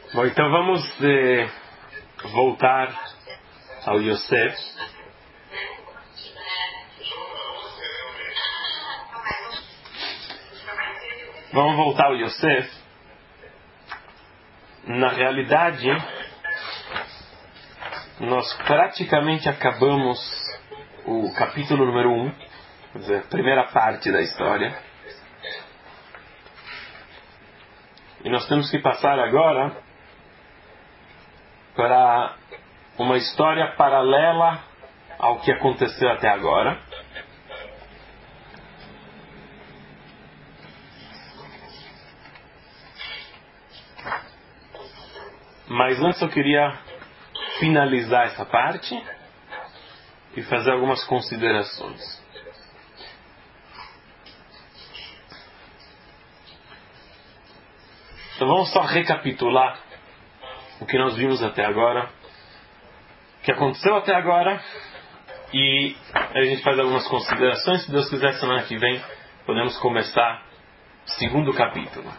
Bom, então vamos voltar ao Yosef. Vamos voltar ao Yosef. Na realidade, nós praticamente acabamos o capítulo número 1, quer dizer, a primeira parte da história. E nós temos que passar agora para uma história paralela ao que aconteceu até agora. Mas antes eu queria finalizar essa parte e fazer algumas considerações. Então vamos só recapitular o que nós vimos até agora, o que aconteceu até agora, e a gente faz algumas considerações. Se Deus quiser, semana que vem podemos começar o segundo capítulo.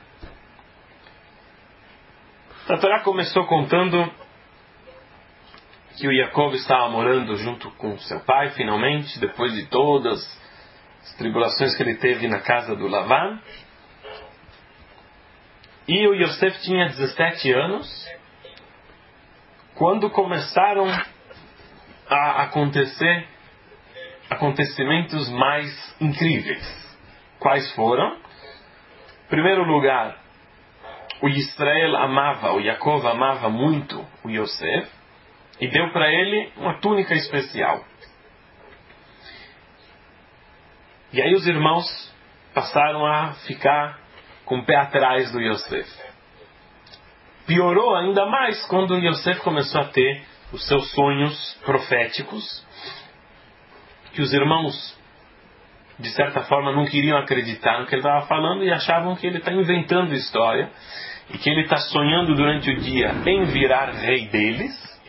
A Torá começou contando que o Yaakov estava morando junto com seu pai, finalmente, depois de todas as tribulações que ele teve na casa do Lavan. E o Yosef tinha 17 anos quando começaram a acontecer acontecimentos mais incríveis. Quais foram? Em primeiro lugar, o Yaakov amava muito o Yosef e deu para ele uma túnica especial. E aí os irmãos passaram a ficar com o pé atrás do Yosef. Piorou ainda mais quando o Yosef começou a ter os seus sonhos proféticos, que os irmãos, de certa forma, não queriam acreditar no que ele estava falando e achavam que ele está inventando história e que ele está sonhando durante o dia em virar rei deles,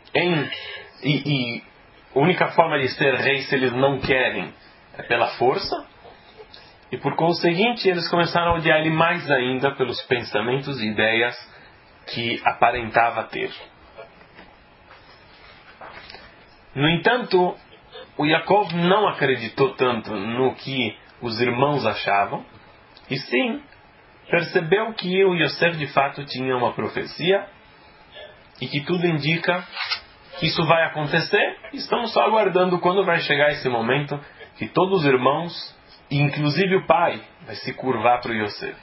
e a única forma de ser rei, se eles não querem, é pela força. E por conseguinte, eles começaram a odiar ele mais ainda pelos pensamentos e ideias que aparentava ter. No entanto, o Yaakov não acreditou tanto no que os irmãos achavam, e sim percebeu que o Yosef de fato tinha uma profecia e que tudo indica que isso vai acontecer. Estamos só aguardando quando vai chegar esse momento que todos os irmãos, inclusive o pai, vai se curvar para o Yosef.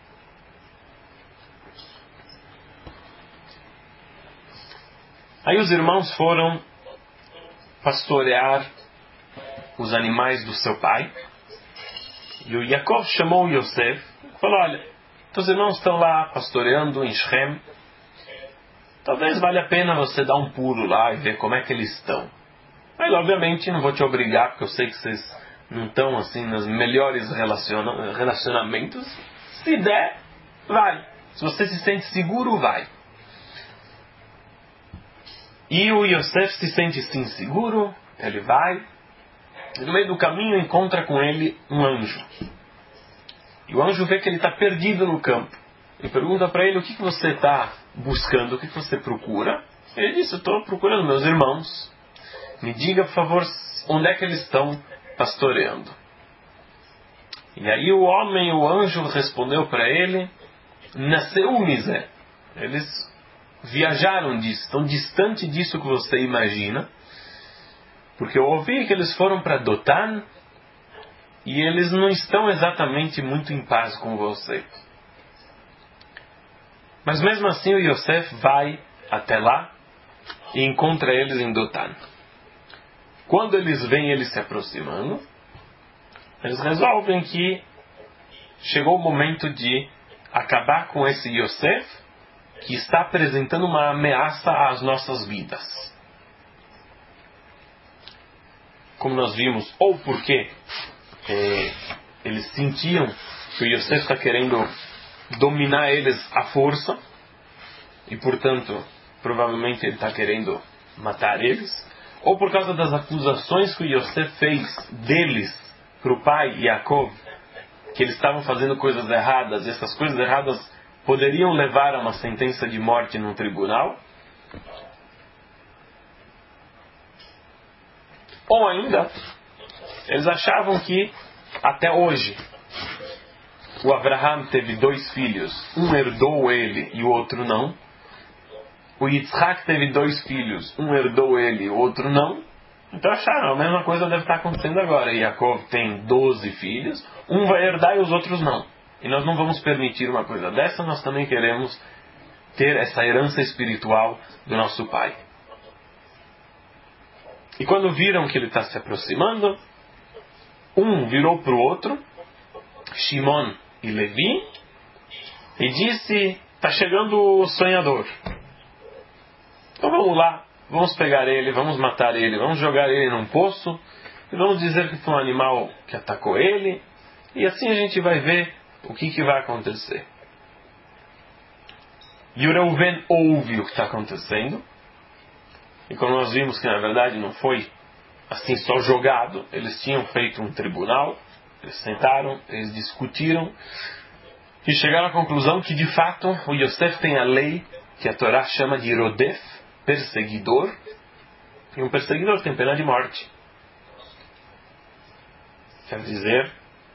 Aí os irmãos foram pastorear os animais do seu pai. E o Yaakov chamou o Yosef e falou: olha, teus irmãos estão lá pastoreando em Shem. Talvez valha a pena você dar um pulo lá e ver como é que eles estão. Mas obviamente não vou te obrigar, porque eu sei que vocês não estão assim nos melhores relacionamentos. Se der, vai. Se você se sente seguro, vai. E o Yosef se sente sim seguro, ele vai. E no meio do caminho encontra com ele um anjo. E o anjo vê que ele está perdido no campo. E pergunta para ele: o que você está buscando, o que você procura? Ele disse: eu estou procurando meus irmãos. Me diga, por favor, onde é que eles estão pastoreando. E aí o anjo respondeu para ele: Nasceu Mizé. Eles viajaram disso, estão distante disso que você imagina, porque eu ouvi que eles foram para Dotan e eles não estão exatamente muito em paz com você. Mas mesmo assim o Yosef vai até lá e encontra eles em Dotan. Quando eles veem ele se aproximando, eles resolvem que chegou o momento de acabar com esse Yosef que está apresentando uma ameaça às nossas vidas. Como nós vimos, ou porque eles sentiam que o Yosef está querendo dominar eles à força, e portanto, provavelmente ele está querendo matar eles, ou por causa das acusações que o Yosef fez deles para o pai Yaakov, que eles estavam fazendo coisas erradas, e essas coisas erradas poderiam levar a uma sentença de morte num tribunal. Ou ainda, eles achavam que até hoje o Abraham teve 2 filhos, um herdou ele e o outro não. O Yitzhak teve 2 filhos, um herdou ele e o outro não. Então acharam, a mesma coisa deve estar acontecendo agora. Yaakov tem 12 filhos, um vai herdar e os outros não. E nós não vamos permitir uma coisa dessa, nós também queremos ter essa herança espiritual do nosso pai. E quando viram que ele está se aproximando, um virou para o outro, Shimon e Levi, e disse: está chegando o sonhador. Então vamos lá, vamos pegar ele, vamos matar ele, vamos jogar ele num poço, e vamos dizer que foi um animal que atacou ele, e assim a gente vai ver o que vai acontecer. E o Reuven ouve o que está acontecendo, e quando nós vimos que na verdade não foi assim só jogado, eles tinham feito um tribunal, eles sentaram, eles discutiram, e chegaram à conclusão que de fato o Yosef tem a lei que a Torá chama de Rodef, perseguidor, e um perseguidor tem pena de morte. Quer dizer,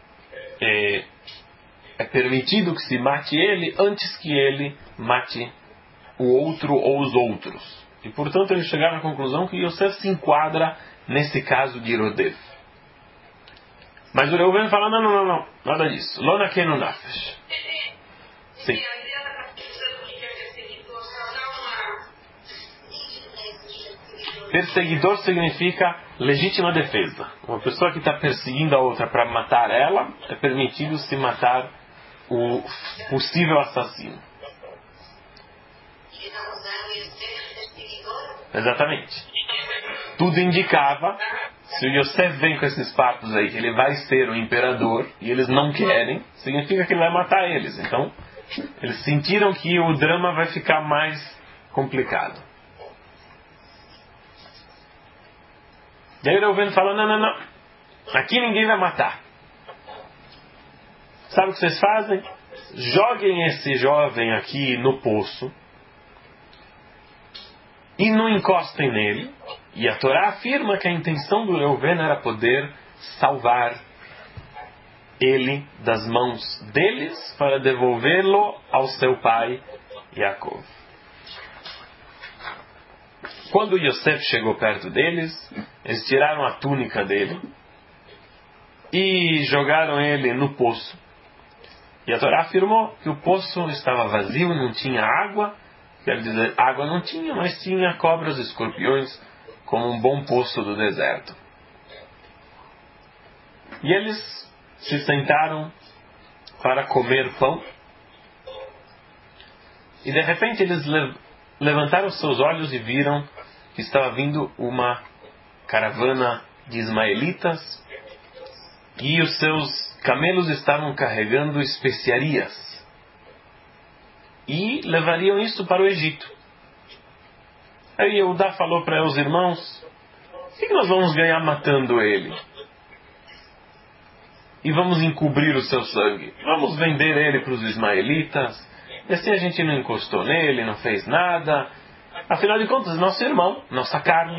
é permitido que se mate ele antes que ele mate o outro ou os outros. E portanto eles chegaram à conclusão que Yosef se enquadra nesse caso de Rodef. Mas o Reuven fala: não, nada disso. Lona kenu nafesh. Sim. Perseguidor significa legítima defesa. Uma pessoa que está perseguindo a outra para matar ela, é permitido se matar o possível assassino. Exatamente. Tudo indicava, se o Yosef vem com esses papos aí, que ele vai ser o imperador, e eles não querem, significa que ele vai matar eles. Então, eles sentiram que o drama vai ficar mais complicado. E aí o Reuven fala: não, aqui ninguém vai matar. Sabe o que vocês fazem? Joguem esse jovem aqui no poço e não encostem nele. E a Torá afirma que a intenção do Reuven era poder salvar ele das mãos deles para devolvê-lo ao seu pai Yaakov. Quando Yosef chegou perto deles, eles tiraram a túnica dele e jogaram ele no poço. E a Torá afirmou que o poço estava vazio, não tinha água. Quer dizer, água não tinha, mas tinha cobras e escorpiões, como um bom poço do deserto. E eles se sentaram para comer pão. E de repente eles levantaram seus olhos e viram que estava vindo uma caravana de ismaelitas e os seus camelos estavam carregando especiarias e levariam isso para o Egito. Aí Eudá falou para os irmãos: o que nós vamos ganhar matando ele? E vamos encobrir o seu sangue. Vamos vender ele para os ismaelitas. E assim a gente não encostou nele, não fez nada. Afinal de contas, nosso irmão, nossa carne.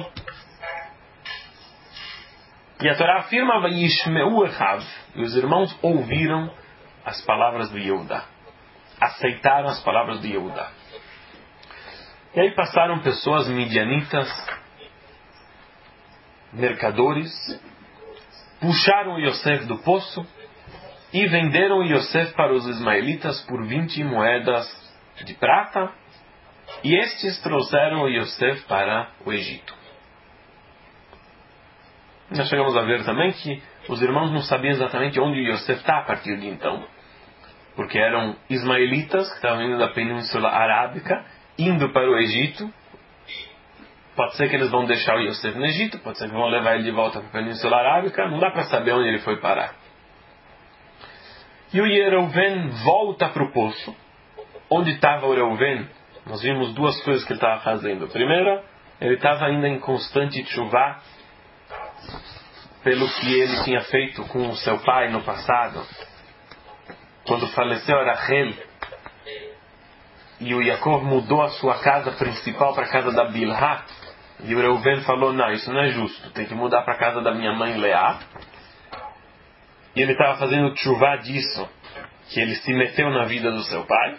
E a Torá afirma: Vayishmeu echav. E os irmãos ouviram as palavras do Yehudá. Aceitaram as palavras do Yehudá. E aí passaram pessoas midianitas, mercadores, puxaram o Yosef do poço e venderam o Yosef para os ismaelitas por 20 moedas de prata, e estes trouxeram o Yosef para o Egito. Nós chegamos a ver também que os irmãos não sabiam exatamente onde o Yosef está a partir de então, porque eram ismaelitas que estavam vindo da Península Arábica, indo para o Egito. Pode ser que eles vão deixar o Yosef no Egito, pode ser que vão levar ele de volta para a Península Arábica, não dá para saber onde ele foi parar. E o Reuven volta para o poço. Onde estava o Reuven? Nós vimos duas coisas que ele estava fazendo. Primeiro, ele estava ainda em constante tchuvá pelo que ele tinha feito com o seu pai no passado. Quando faleceu Rachel, e o Yaakov mudou a sua casa principal para a casa da Bilhá, e o Reuven falou, não, isso não é justo, tem que mudar para a casa da minha mãe Leá. E ele estava fazendo tchuvá disso, que ele se meteu na vida do seu pai.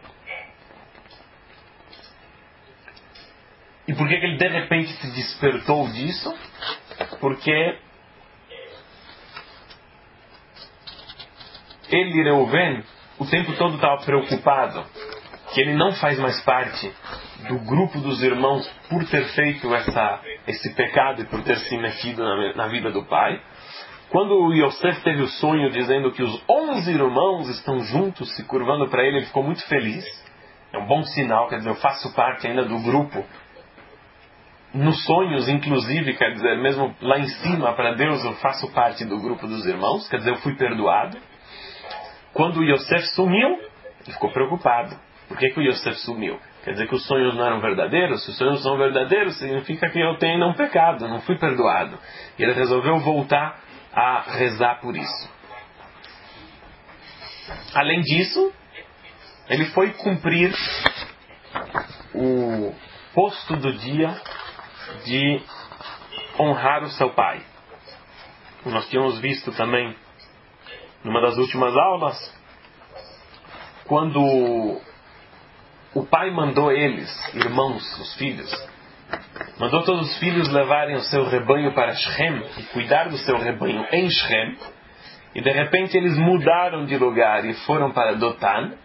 E por que ele de repente se despertou disso? Porque ele, Reuven, o tempo todo estava preocupado que ele não faz mais parte do grupo dos irmãos por ter feito esse pecado e por ter se metido na vida do pai. Quando o Yosef teve o sonho dizendo que os 11 irmãos estão juntos se curvando para ele, ele ficou muito feliz. É um bom sinal, quer dizer, eu faço parte ainda do grupo. Nos sonhos, inclusive, quer dizer, mesmo lá em cima, para Deus, eu faço parte do grupo dos irmãos, quer dizer, eu fui perdoado. Quando o Yosef sumiu, ele ficou preocupado. Por que o Yosef sumiu? Quer dizer que os sonhos não eram verdadeiros? Se os sonhos são verdadeiros, significa que eu tenho um pecado, não fui perdoado. E ele resolveu voltar a rezar por isso. Além disso, ele foi cumprir o posto do dia de honrar o seu pai. Nós tínhamos visto também, numa das últimas aulas, quando o pai mandou eles, irmãos, os filhos, mandou todos os filhos levarem o seu rebanho para Shem e cuidar do seu rebanho em Shem, e de repente eles mudaram de lugar e foram para Dotan.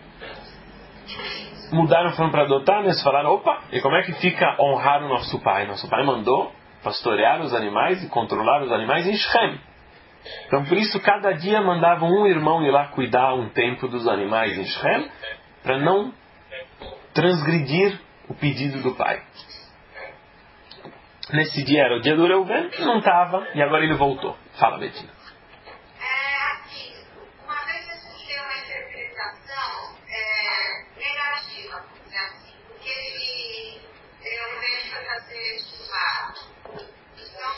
Foram para Dotan e eles falaram, opa, e como é que fica honrar o nosso pai? Nosso pai mandou pastorear os animais e controlar os animais em Shem. Então por isso cada dia mandavam um irmão ir lá cuidar um tempo dos animais em Shem, para não transgredir o pedido do pai. Nesse dia era o dia do Reuven, não estava, e agora ele voltou. Fala, Betina. Uma vez eu escutei uma interpretação negativa, porque Reuven foi fazer chuvá. Então,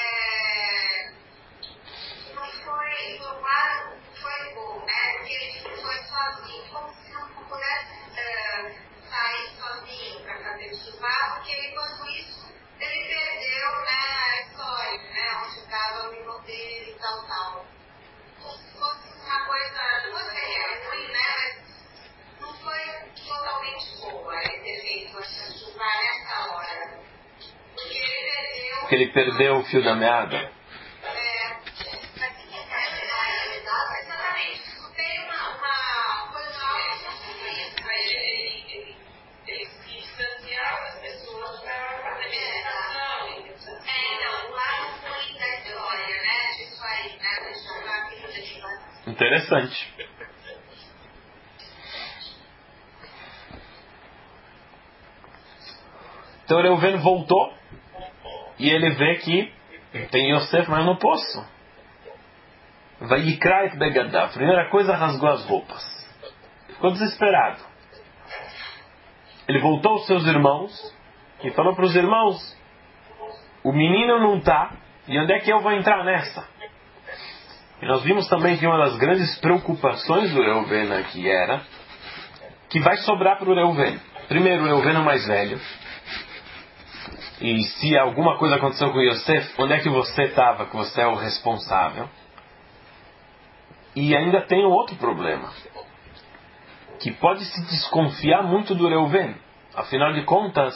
não foi bom, porque ele foi sozinho, como se não pudesse sair sozinho para fazer chuvá, porque enquanto isso ele perdeu, a história, onde estava o irmão dele e tal. Como se fosse uma coisa, não sei, ruim, mas não foi totalmente boa ele ter feito essa chuva nessa hora. Porque ele perdeu o fio da meada. Exatamente. Tem uma coisa ele se distanciava das pessoas para fazer meditação. Então, o lado ruim da história, disso aí, deixa eu falar aqui. Interessante. Então Reuven voltou e ele vê que tem Yosef, mas no poço. Vayikra et begadav. Primeira coisa, rasgou as roupas. Ficou desesperado. Ele voltou aos seus irmãos e falou para os irmãos, o menino não está, e onde é que eu vou entrar nessa? E nós vimos também que uma das grandes preocupações do Reuven aqui era que vai sobrar para o Reuven. Primeiro, o Reuven é o mais velho. E se alguma coisa aconteceu com Yosef, onde é que você estava, que você é o responsável? E ainda tem um outro problema, que pode se desconfiar muito do Reuven. Afinal de contas,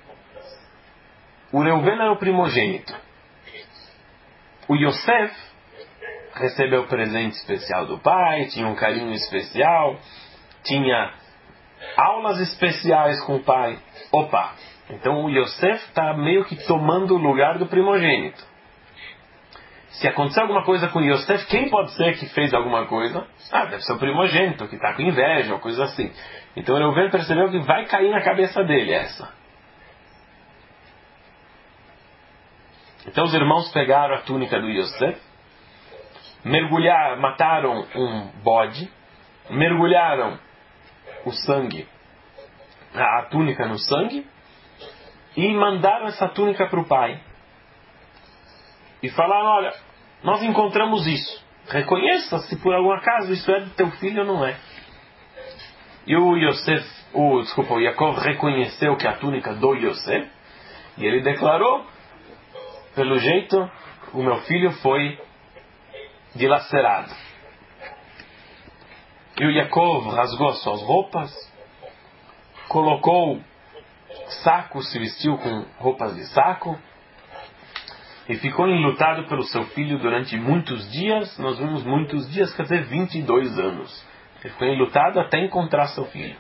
o Reuven era o primogênito. O Yosef recebeu presente especial do pai, tinha um carinho especial, tinha aulas especiais com o pai. Opa! Então o Yosef está meio que tomando o lugar do primogênito. Se acontecer alguma coisa com Yosef, quem pode ser que fez alguma coisa? Deve ser o primogênito, que está com inveja, ou coisa assim. Então o Reuven percebeu que vai cair na cabeça dele essa. Então os irmãos pegaram a túnica do Yosef, mataram um bode, mergulharam o sangue, a túnica no sangue, e mandaram essa túnica para o pai. E falaram, olha, nós encontramos isso. Reconheça se por algum acaso isso é do teu filho ou não é. E o Yaakov reconheceu que a túnica do Yosef, e ele declarou, pelo jeito, o meu filho foi dilacerado. E o Yaakov rasgou as suas roupas, colocou saco, se vestiu com roupas de saco, e ficou enlutado pelo seu filho durante muitos dias. Nós vimos muitos dias, quer dizer, 22 anos. Ele ficou enlutado até encontrar seu filho.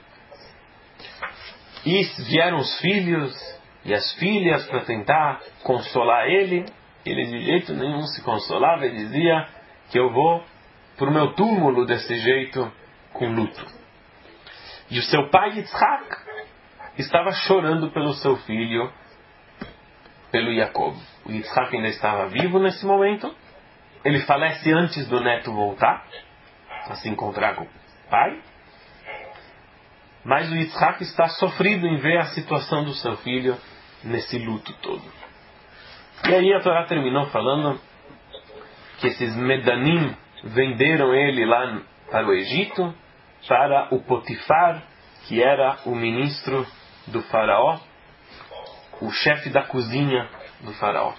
E vieram os filhos e as filhas para tentar consolar ele. Ele de jeito nenhum se consolava e dizia que eu vou para o meu túmulo desse jeito, com luto. E o seu pai Yitzhak estava chorando pelo seu filho, pelo Yaakov. O Yitzhak ainda estava vivo nesse momento. Ele falece antes do neto voltar a se encontrar com o pai. Mas o Yitzhak está sofrido em ver a situação do seu filho nesse luto todo. E aí a Torá terminou falando que esses Medanim venderam ele lá para o Egito, para o Potifar, que era o ministro do faraó, o chefe da cozinha do faraó.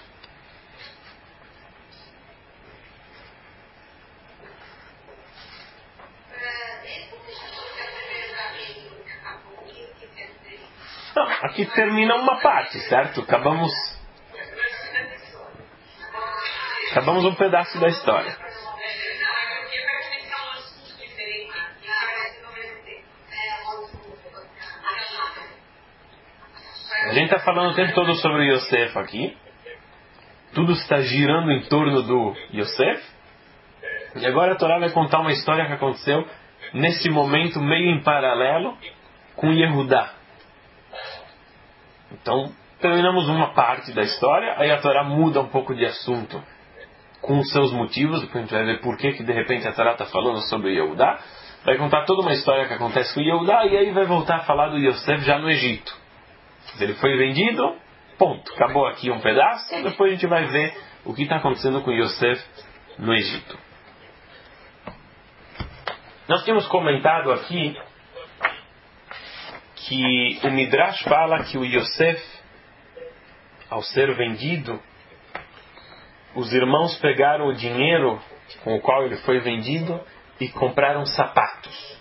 Não, aqui termina uma parte, certo? Acabamos um pedaço da história. A gente está falando o tempo todo sobre Yosef aqui. Tudo está girando em torno do Yosef. E agora a Torá vai contar uma história que aconteceu nesse momento meio em paralelo com Yehudá. Então, terminamos uma parte da história, aí a Torá muda um pouco de assunto com os seus motivos, depois a gente vai ver por que de repente a Torá está falando sobre Yehudá. Vai contar toda uma história que acontece com Yehudá e aí vai voltar a falar do Yosef já no Egito. Ele foi vendido, ponto. Acabou aqui um pedaço, depois a gente vai ver o que está acontecendo com Yosef no Egito. Nós tínhamos comentado aqui que o Midrash fala que o Yosef, ao ser vendido, os irmãos pegaram o dinheiro com o qual ele foi vendido e compraram sapatos.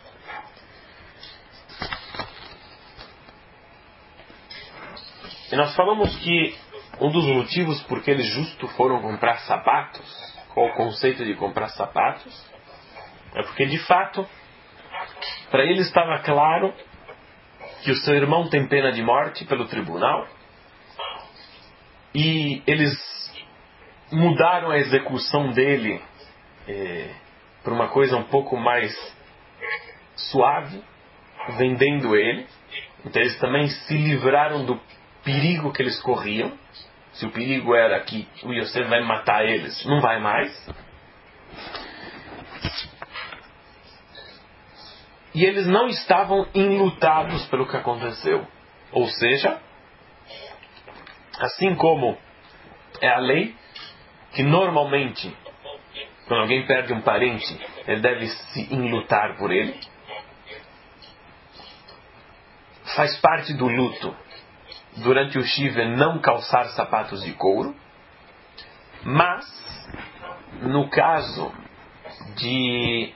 E nós falamos que um dos motivos por que eles justo foram comprar sapatos, qual o conceito de comprar sapatos, é porque de fato, para ele estava claro que o seu irmão tem pena de morte pelo tribunal e eles mudaram a execução dele para uma coisa um pouco mais suave, vendendo ele. Então eles também se livraram do perigo que eles corriam. Se o perigo era que o Yosef vai matar eles, não vai mais. E eles não estavam enlutados pelo que aconteceu. Ou seja, assim como é a lei que normalmente, quando alguém perde um parente, ele deve se enlutar por ele. Faz parte do luto durante o Shiva não calçar sapatos de couro, mas no caso de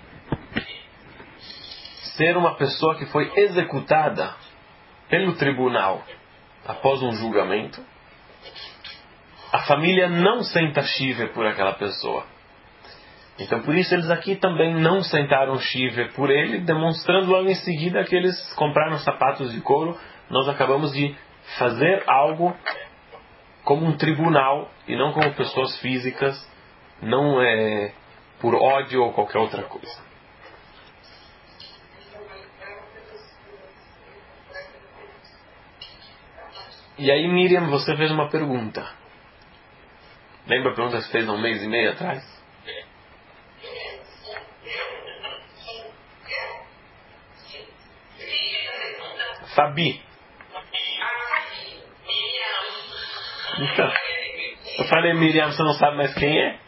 ser uma pessoa que foi executada pelo tribunal após um julgamento, a família não senta Shiva por aquela pessoa. Então por isso eles aqui também não sentaram Shiva por ele, demonstrando logo em seguida que eles compraram sapatos de couro. Nós acabamos de fazer algo como um tribunal e não como pessoas físicas, não é por ódio ou qualquer outra coisa. E aí, Miriam, você fez uma pergunta. Lembra a pergunta que você fez há um mês e meio atrás? Fabi. Então, eu falei, Miriam, você não sabe mais quem é?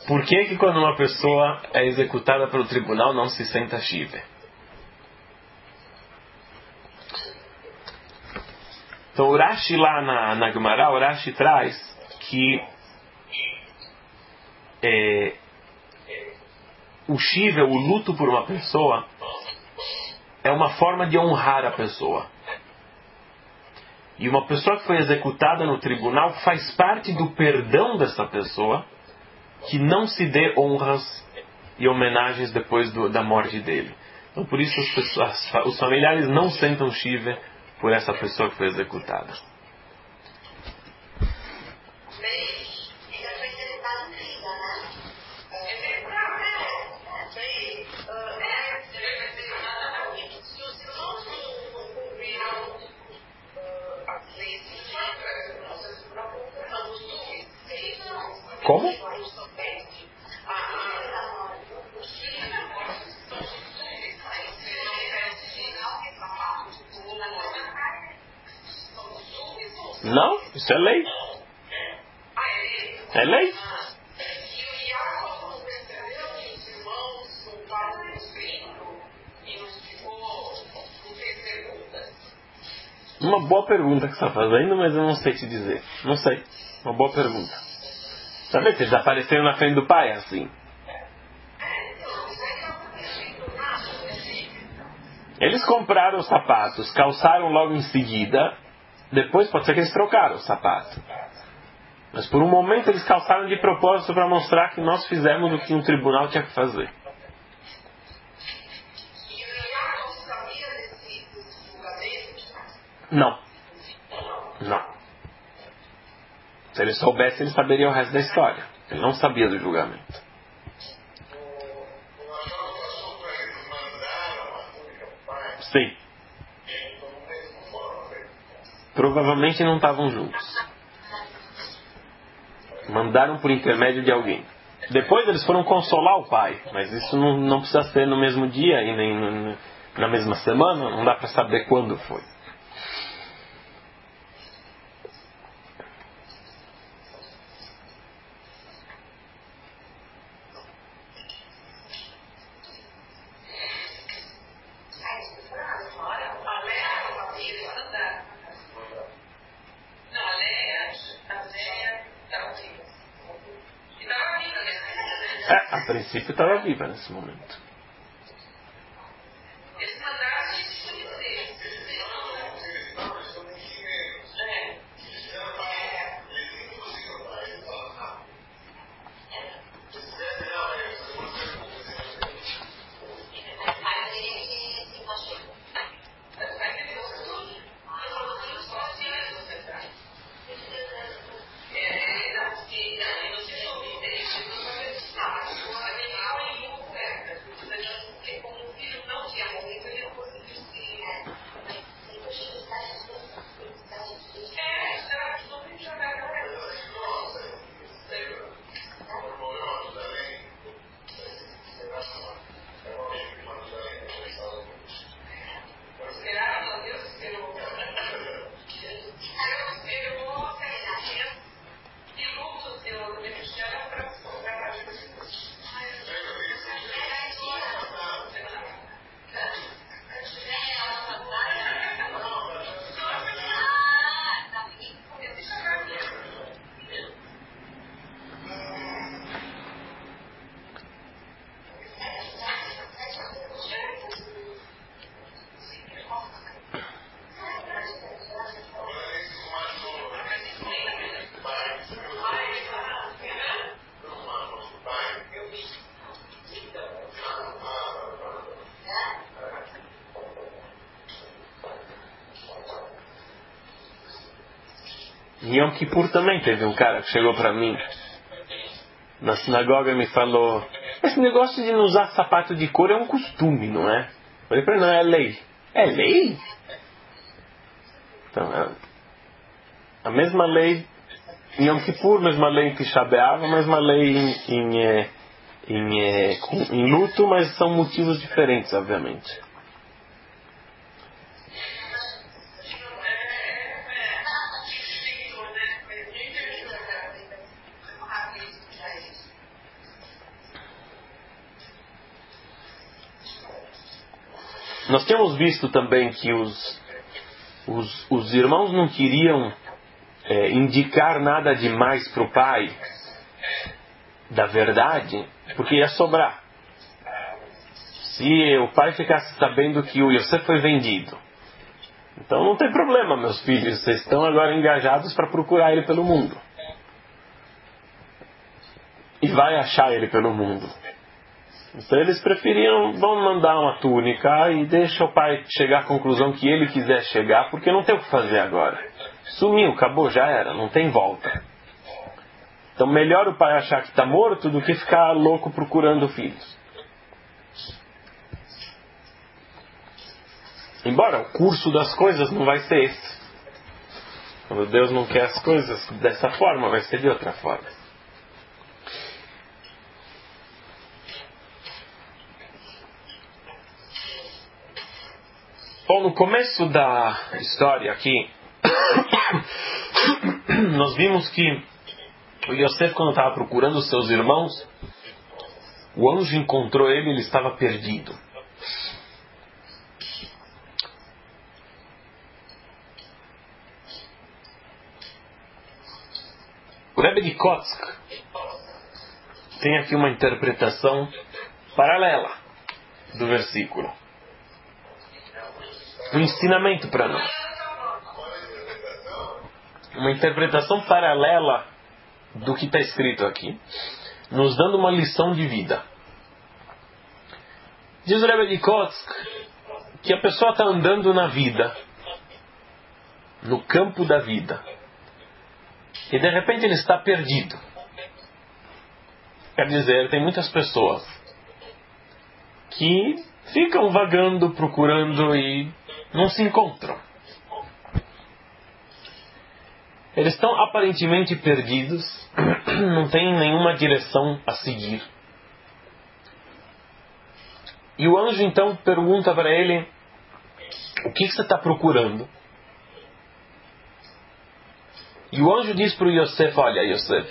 Por que quando uma pessoa é executada pelo tribunal não se senta shiva? Então o Rashi lá na Gemara, o Rashi traz que o shiva, o luto por uma pessoa, é uma forma de honrar a pessoa. E uma pessoa que foi executada no tribunal faz parte do perdão dessa pessoa que não se dê honras e homenagens depois da morte dele. Então por isso os familiares não sentam shiva por essa pessoa que foi executada. Como? Não, isso é lei. É lei. Uma boa pergunta que você está fazendo, mas eu não sei te dizer. Não sei. Uma boa pergunta. Sabe que eles apareceram na frente do pai assim? Eles compraram os sapatos, calçaram logo em seguida. Depois pode ser que eles trocaram o sapato. Mas por um momento eles calçaram de propósito para mostrar que nós fizemos o que um tribunal tinha que fazer. Não. Não. Se ele soubesse, ele saberia o resto da história. Ele não sabia do julgamento. Sim. Provavelmente não estavam juntos. Mandaram por intermédio de alguém. Depois eles foram consolar o pai. Mas isso não precisa ser no mesmo dia e nem na mesma semana. Não dá para saber quando foi. A princípio estava viva nesse momento. Em Yom Kippur também teve um cara que chegou para mim na sinagoga e me falou: esse negócio de não usar sapato de couro é um costume, não é? Eu falei para ele: não, é lei. É lei? Então, a mesma lei em Yom Kippur, mesma lei em Tisha B'Av, mesma lei em luto, mas são motivos diferentes, obviamente. Nós temos visto também que os irmãos não queriam indicar nada demais para o pai da verdade, porque ia sobrar. Se o pai ficasse sabendo que o Yosef foi vendido, então não tem problema, meus filhos, vocês estão agora engajados para procurar ele pelo mundo. E vai achar ele pelo mundo. Então eles preferiam, vamos mandar uma túnica e deixa o pai chegar à conclusão que ele quiser chegar, porque não tem o que fazer agora. Sumiu, acabou, já era, não tem volta. Então melhor o pai achar que está morto do que ficar louco procurando filhos. Embora o curso das coisas não vai ser esse. Quando Deus não quer as coisas dessa forma, vai ser de outra forma. Bom, no começo da história aqui, nós vimos que o Yosef, quando estava procurando os seus irmãos, o anjo encontrou ele e ele estava perdido. O Rebbe de Kotsk tem aqui uma interpretação paralela do versículo. Um ensinamento para nós. Uma interpretação paralela do que está escrito aqui, nos dando uma lição de vida. Diz o Rebbe de Kotsk que a pessoa está andando na vida, no campo da vida, e de repente ele está perdido. Quer dizer, tem muitas pessoas que ficam vagando, procurando e não se encontram. Eles estão aparentemente perdidos, não têm nenhuma direção a seguir. E o anjo então pergunta para ele: o que você está procurando? E o anjo diz para o Yosef: olha, Yosef,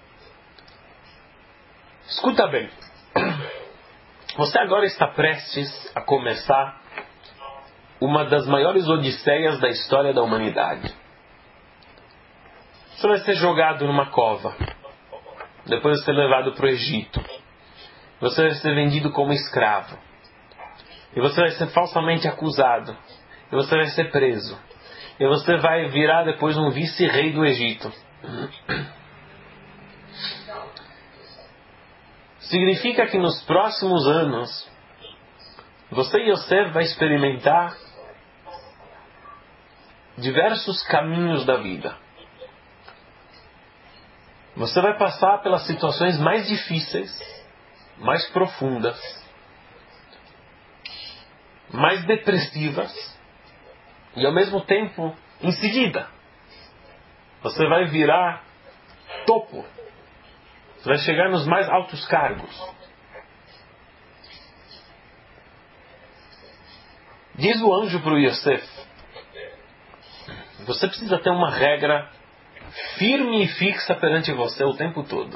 escuta bem, você agora está prestes a começar uma das maiores odisseias da história da humanidade. Você vai ser jogado numa cova, depois vai ser levado para o Egito, você vai ser vendido como escravo, e você vai ser falsamente acusado, e você vai ser preso, e você vai virar depois um vice-rei do Egito. Significa que nos próximos anos você, Yosef, vai experimentar diversos caminhos da vida. Você vai passar pelas situações mais difíceis, mais profundas, mais depressivas, e ao mesmo tempo, em seguida, você vai virar topo. Você vai chegar nos mais altos cargos. Diz o anjo para o Yosef: você precisa ter uma regra firme e fixa perante você o tempo todo.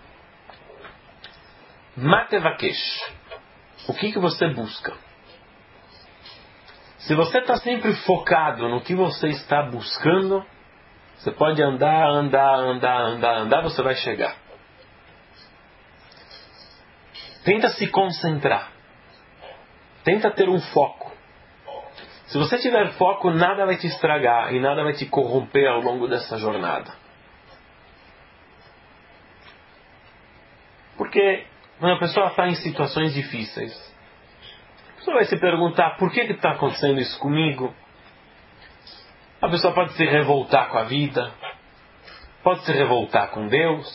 Matevakesh. O que você busca? Se você está sempre focado no que você está buscando, você pode andar, você vai chegar. Tenta se concentrar. Tenta ter um foco. Se você tiver foco, nada vai te estragar e nada vai te corromper ao longo dessa jornada. Porque quando a pessoa está em situações difíceis, a pessoa vai se perguntar: por que está acontecendo isso comigo? A pessoa pode se revoltar com a vida, pode se revoltar com Deus.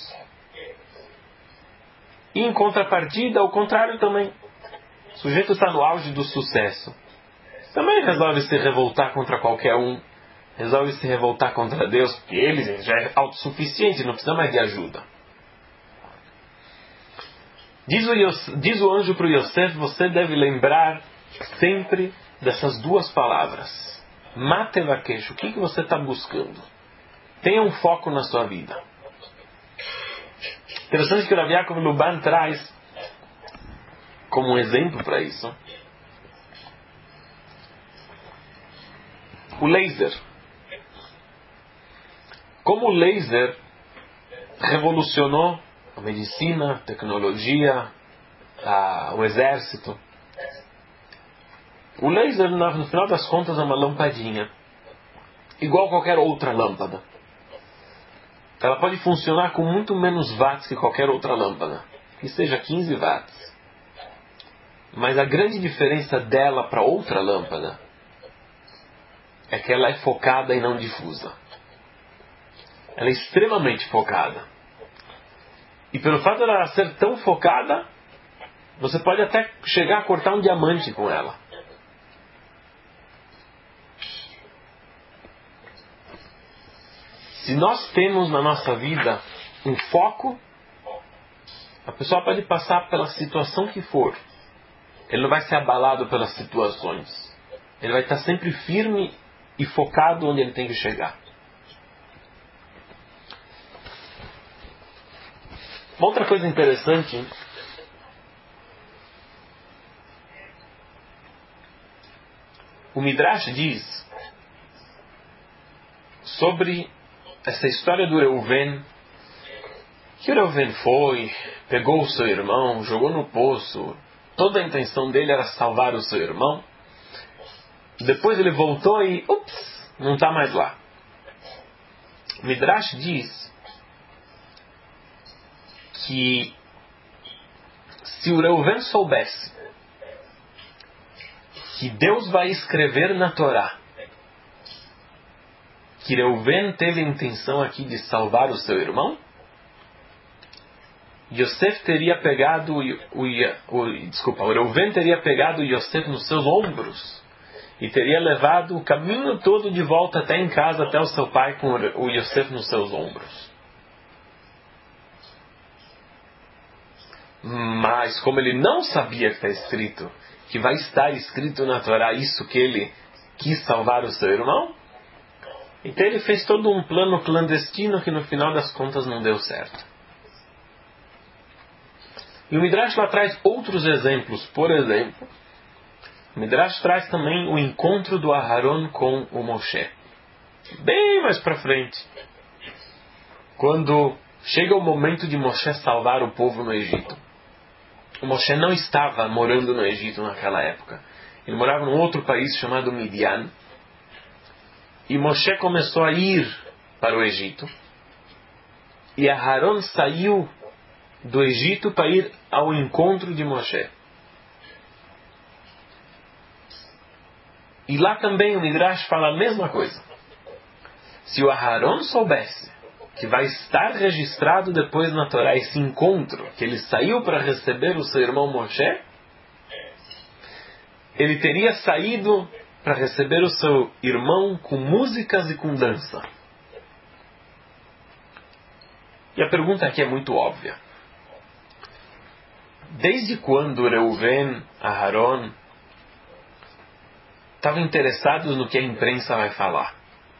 E em contrapartida, ao contrário também. O sujeito está no auge do sucesso, também resolve se revoltar contra qualquer um. Resolve se revoltar contra Deus, porque ele já é autossuficiente, não precisa mais de ajuda. Diz o anjo para o Yosef: você deve lembrar sempre dessas duas palavras. Matevakesh. O que você está buscando? Tenha um foco na sua vida. Interessante que o Rav Yaakov Luban traz como um exemplo para isso o laser. Como o laser revolucionou a medicina, a tecnologia, o exército. O laser, no final das contas, é uma lampadinha, igual qualquer outra lâmpada. Ela pode funcionar com muito menos watts que qualquer outra lâmpada, que seja 15 watts. Mas a grande diferença dela para outra lâmpada é que ela é focada e não difusa. Ela é extremamente focada. E pelo fato de ela ser tão focada, você pode até chegar a cortar um diamante com ela. Se nós temos na nossa vida um foco, a pessoa pode passar pela situação que for. Ele não vai ser abalado pelas situações. Ele vai estar sempre firme e focado onde ele tem que chegar. Uma outra coisa interessante, o Midrash diz sobre essa história do Reuven, que o Reuven foi, pegou o seu irmão, jogou no poço, toda a intenção dele era salvar o seu irmão, depois ele voltou e, não está mais lá. O Midrash diz que se o Reuven soubesse que Deus vai escrever na Torá que Reuven teve a intenção aqui de salvar o seu irmão, Yosef teria pegado o Reuven teria pegado Yosef nos seus ombros e teria levado o caminho todo de volta até em casa, até o seu pai, com o Yosef nos seus ombros. Mas como ele não sabia que está escrito, que vai estar escrito na Torá isso, que ele quis salvar o seu irmão, então ele fez todo um plano clandestino que no final das contas não deu certo. E o Midrash lá traz outros exemplos. Por exemplo, o Midrash traz também o encontro do Aharon com o Moshe. Bem mais para frente, quando chega o momento de Moshe salvar o povo no Egito. O Moshe não estava morando no Egito naquela época. Ele morava num outro país chamado Midian. E Moshe começou a ir para o Egito. E Aharon saiu do Egito para ir ao encontro de Moshe. E lá também o Midrash fala a mesma coisa. Se o Aharon soubesse que vai estar registrado depois na Torá esse encontro, que ele saiu para receber o seu irmão Moshe, ele teria saído para receber o seu irmão com músicas e com dança. E a pergunta aqui é muito óbvia. Desde quando Reuven, Aharon estavam interessados no que a imprensa vai falar?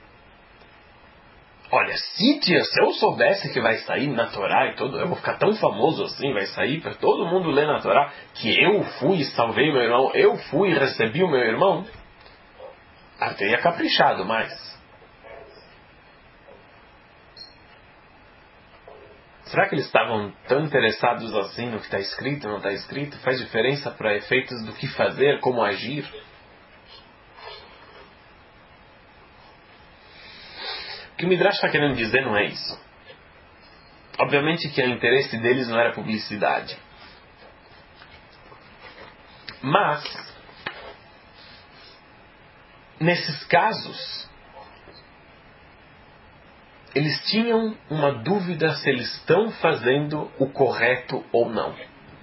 Olha, se eu soubesse que vai sair na Torá e todo, eu vou ficar tão famoso assim, vai sair para todo mundo ler na Torá, que eu fui e salvei meu irmão, eu fui e recebi o meu irmão, teria caprichado mais. Será que eles estavam tão interessados assim no que está escrito, não está escrito? Faz diferença para efeitos do que fazer, como agir? O que o Midrash está querendo dizer não é isso. Obviamente que o interesse deles não era publicidade. Mas, nesses casos, eles tinham uma dúvida se eles estão fazendo o correto ou não.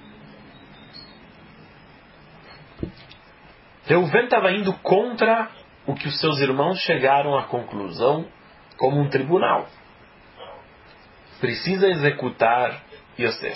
Reuven estava indo contra o que os seus irmãos chegaram à conclusão como um tribunal. Precisa executar Yosef.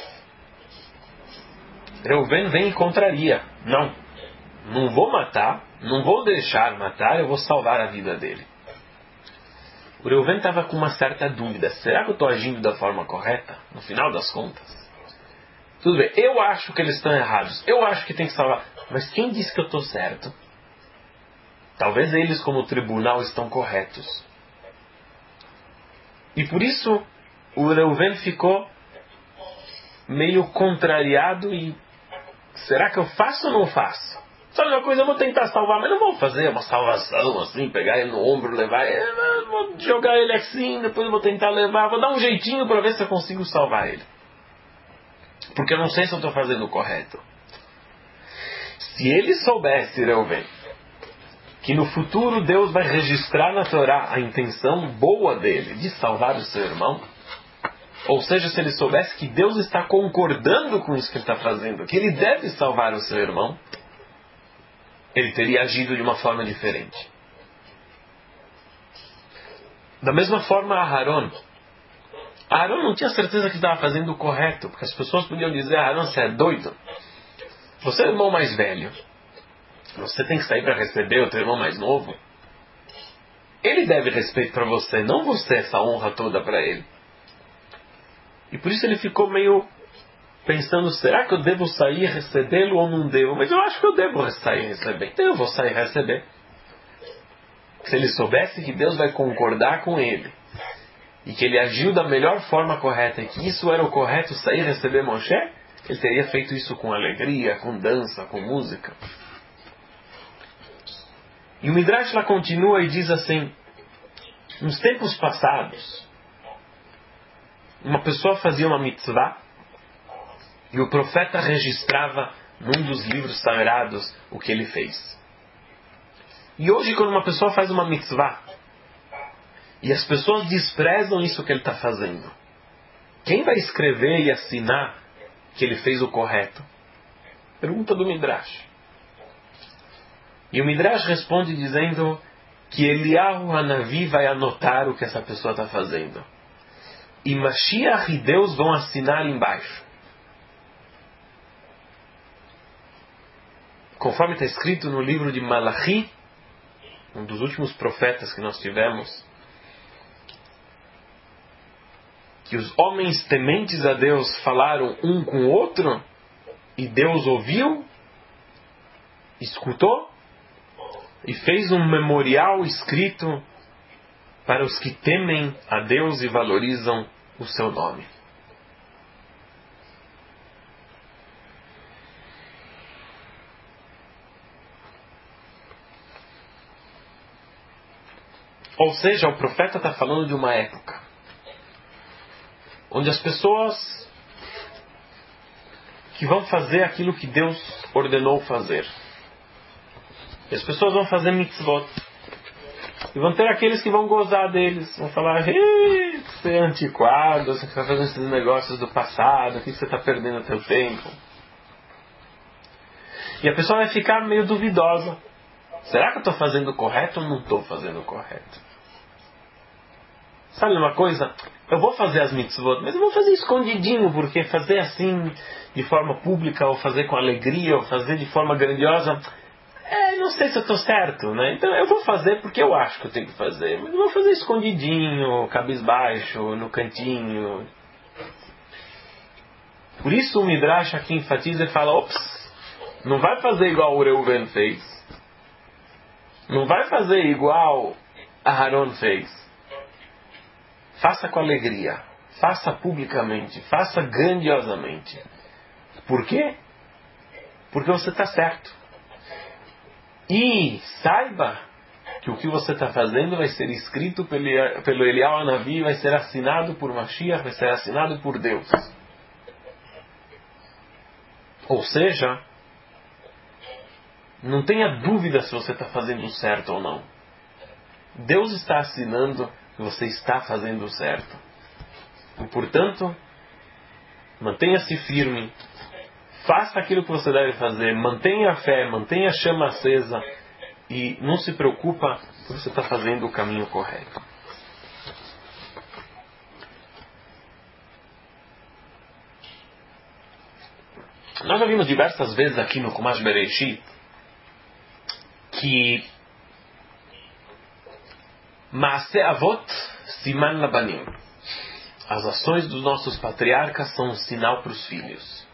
Reuven vem e contraria. Não vou matar, não vou deixar matar, eu vou salvar a vida dele. O Reuven estava com uma certa dúvida. Será que eu estou agindo da forma correta? No final das contas. Tudo bem, eu acho que eles estão errados. Eu acho que tem que salvar. Mas quem disse que eu estou certo? Talvez eles, como tribunal, estão corretos. E por isso, o Reuven ficou meio contrariado e... será que eu faço ou não faço? Sabe uma coisa, eu vou tentar salvar, mas não vou fazer uma salvação assim, pegar ele no ombro, levar ele, vou jogar ele assim, depois eu vou tentar levar, vou dar um jeitinho para ver se eu consigo salvar ele. Porque eu não sei se eu estou fazendo o correto. Se ele soubesse, Reuven, que no futuro Deus vai registrar na Torá a intenção boa dele de salvar o seu irmão, ou seja, se ele soubesse que Deus está concordando com isso que ele está fazendo, que ele deve salvar o seu irmão, ele teria agido de uma forma diferente. Da mesma forma, Aharon não tinha certeza que estava fazendo o correto, porque as pessoas podiam dizer: Aharon, você é doido, você é o irmão mais velho, você tem que sair para receber o teu irmão mais novo, ele deve respeito para você, não você essa honra toda para ele. E por isso ele ficou meio pensando: será que eu devo sair e recebê-lo ou não devo? Mas eu acho que eu devo sair e receber, então eu vou sair e receber. Se ele soubesse que Deus vai concordar com ele e que ele agiu da melhor forma correta e que isso era o correto, sair e receber Moshe, ele teria feito isso com alegria, com dança, com música. E o Midrash lá continua e diz assim: nos tempos passados, uma pessoa fazia uma mitzvah e o profeta registrava num dos livros sagrados o que ele fez. E hoje, quando uma pessoa faz uma mitzvah e as pessoas desprezam isso que ele está fazendo, quem vai escrever e assinar que ele fez o correto? Pergunta do Midrash. E o Midrash responde dizendo que Eliyahu Hanavi vai anotar o que essa pessoa está fazendo. E Mashiach e Deus vão assinar embaixo. Conforme está escrito no livro de Malachi, um dos últimos profetas que nós tivemos, que os homens tementes a Deus falaram um com o outro, e Deus ouviu, escutou, e fez um memorial escrito para os que temem a Deus e valorizam o seu nome. Ou seja, o profeta está falando de uma época onde as pessoas que vão fazer aquilo que Deus ordenou fazer, e as pessoas vão fazer mitzvot, e vão ter aqueles que vão gozar deles, vão falar: você é antiquado, você está fazendo esses negócios do passado, aqui você está perdendo o teu tempo. E a pessoa vai ficar meio duvidosa: será que eu estou fazendo o correto ou não estou fazendo o correto? Sabe uma coisa? Eu vou fazer as mitzvot, mas eu vou fazer escondidinho, porque fazer assim, de forma pública, ou fazer com alegria, ou fazer de forma grandiosa, não sei se eu estou certo, né? Então eu vou fazer porque eu acho que eu tenho que fazer, mas eu vou fazer escondidinho, cabisbaixo, no cantinho. Por isso o Midrash aqui enfatiza e fala: ops, não vai fazer igual o Reuven fez, não vai fazer igual Aharon fez. Faça com alegria, faça publicamente, faça grandiosamente. Por quê? Porque você está certo. E saiba que o que você está fazendo vai ser escrito pelo Eliyahu Hanavi, vai ser assinado por Mashiach, vai ser assinado por Deus. Ou seja, não tenha dúvida se você está fazendo certo ou não. Deus está assinando que você está fazendo certo. E, portanto, mantenha-se firme, faça aquilo que você deve fazer, mantenha a fé, mantenha a chama acesa e não se preocupa que você está fazendo o caminho correto. Nós já vimos diversas vezes aqui no Chumash Bereshit que Maaseh Avot Siman Labanim, as ações dos nossos patriarcas são um sinal para os filhos.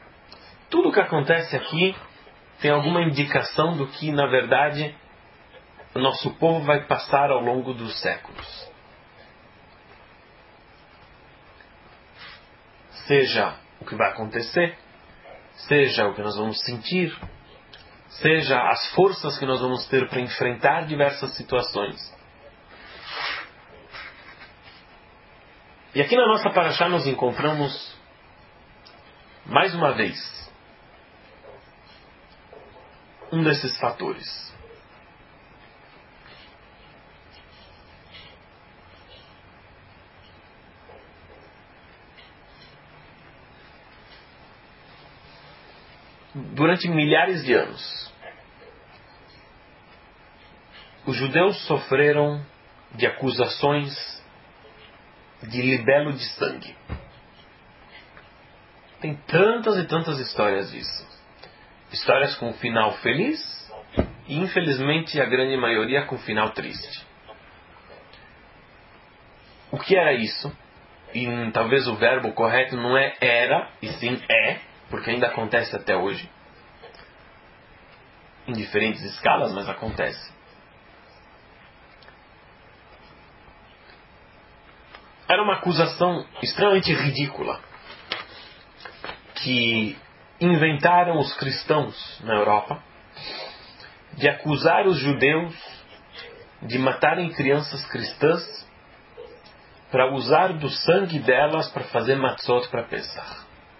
Tudo o que acontece aqui tem alguma indicação do que, na verdade, o nosso povo vai passar ao longo dos séculos. Seja o que vai acontecer, seja o que nós vamos sentir, seja as forças que nós vamos ter para enfrentar diversas situações. E aqui na nossa paraxá nós encontramos, mais uma vez, um desses fatores. Durante milhares de anos, os judeus sofreram de acusações de libelo de sangue. Tem tantas e tantas histórias disso. Histórias com final feliz e, infelizmente, a grande maioria com final triste. O que era isso? E talvez o verbo correto não é era, e sim é, porque ainda acontece até hoje. Em diferentes escalas, mas acontece. Era uma acusação extremamente ridícula que inventaram os cristãos na Europa de acusar os judeus de matarem crianças cristãs para usar do sangue delas para fazer matzot para Pesach.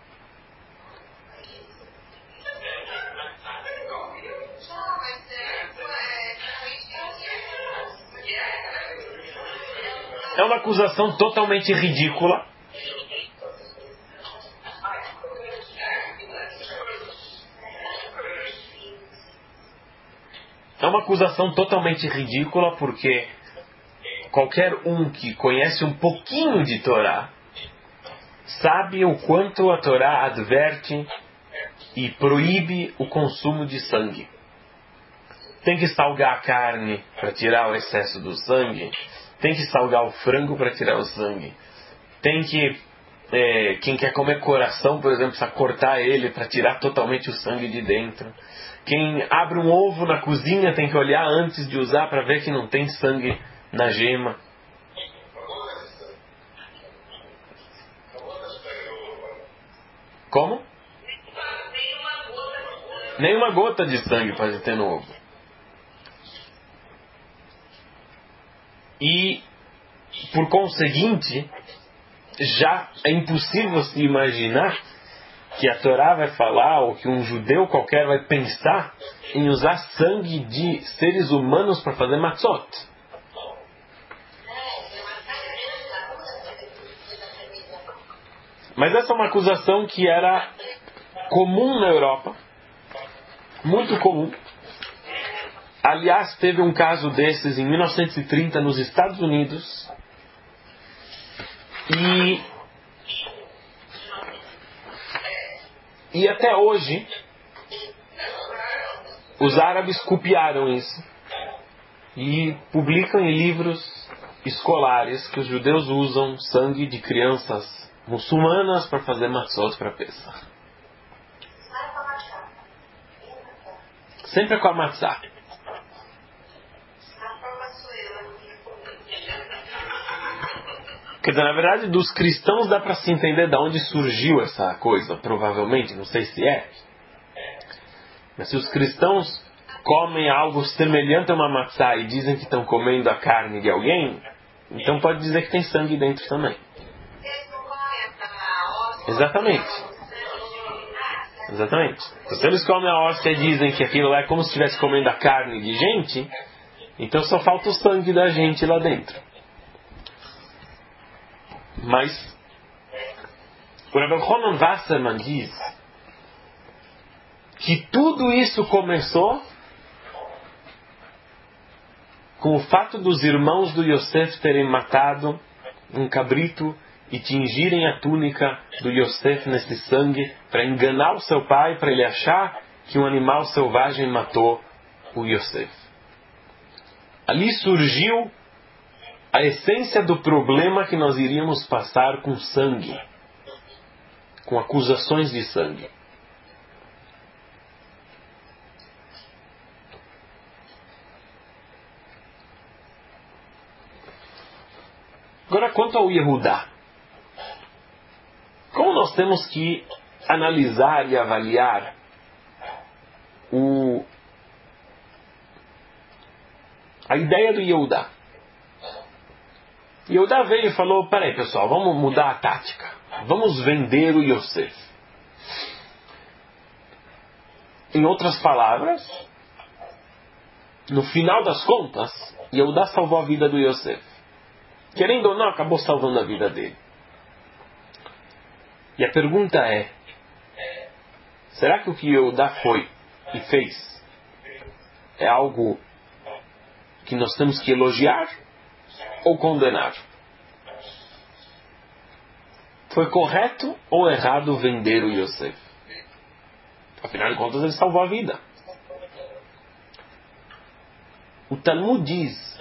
É uma acusação totalmente ridícula. É uma acusação totalmente ridícula porque qualquer um que conhece um pouquinho de Torá sabe o quanto a Torá adverte e proíbe o consumo de sangue. Tem que salgar a carne para tirar o excesso do sangue. Tem que salgar o frango para tirar o sangue. Tem que... quem quer comer coração, por exemplo, precisa cortar ele para tirar totalmente o sangue de dentro. Quem abre um ovo na cozinha tem que olhar antes de usar para ver que não tem sangue na gema. Como? Nenhuma gota de sangue pode ter no ovo. E, por conseguinte, já é impossível se imaginar que a Torá vai falar, ou que um judeu qualquer vai pensar em usar sangue de seres humanos para fazer matzot. Mas essa é uma acusação que era comum na Europa, muito comum. Aliás, teve um caso desses em 1930 nos Estados Unidos. E até hoje, os árabes copiaram isso e publicam em livros escolares que os judeus usam sangue de crianças muçulmanas para fazer matzot para Pesach. Sempre com a matzá. Quer dizer, na verdade, dos cristãos dá para se entender de onde surgiu essa coisa, provavelmente, não sei se é. Mas se os cristãos comem algo semelhante a uma matzá e dizem que estão comendo a carne de alguém, então pode dizer que tem sangue dentro também. Exatamente. Exatamente. Então, se eles comem a hóstia e dizem que aquilo lá é como se estivesse comendo a carne de gente, então só falta o sangue da gente lá dentro. Mas o Rabbi Yochanan Wasserman diz que tudo isso começou com o fato dos irmãos do Yosef terem matado um cabrito e tingirem a túnica do Yosef nesse sangue para enganar o seu pai, para ele achar que um animal selvagem matou o Yosef. Ali surgiu a essência do problema que nós iríamos passar com sangue, com acusações de sangue. Agora, quanto ao Yehudá, como nós temos que analisar e avaliar a ideia do Yehudá? Yehudá veio e falou, peraí pessoal, vamos mudar a tática. Vamos vender o Yosef. Em outras palavras, no final das contas, Yehudá salvou a vida do Yosef. Querendo ou não, acabou salvando a vida dele. E a pergunta é, será que o que Yehudá foi e fez é algo que nós temos que elogiar ou condenar? Foi correto ou errado vender o Yosef? Afinal de contas, ele salvou a vida. O Talmud diz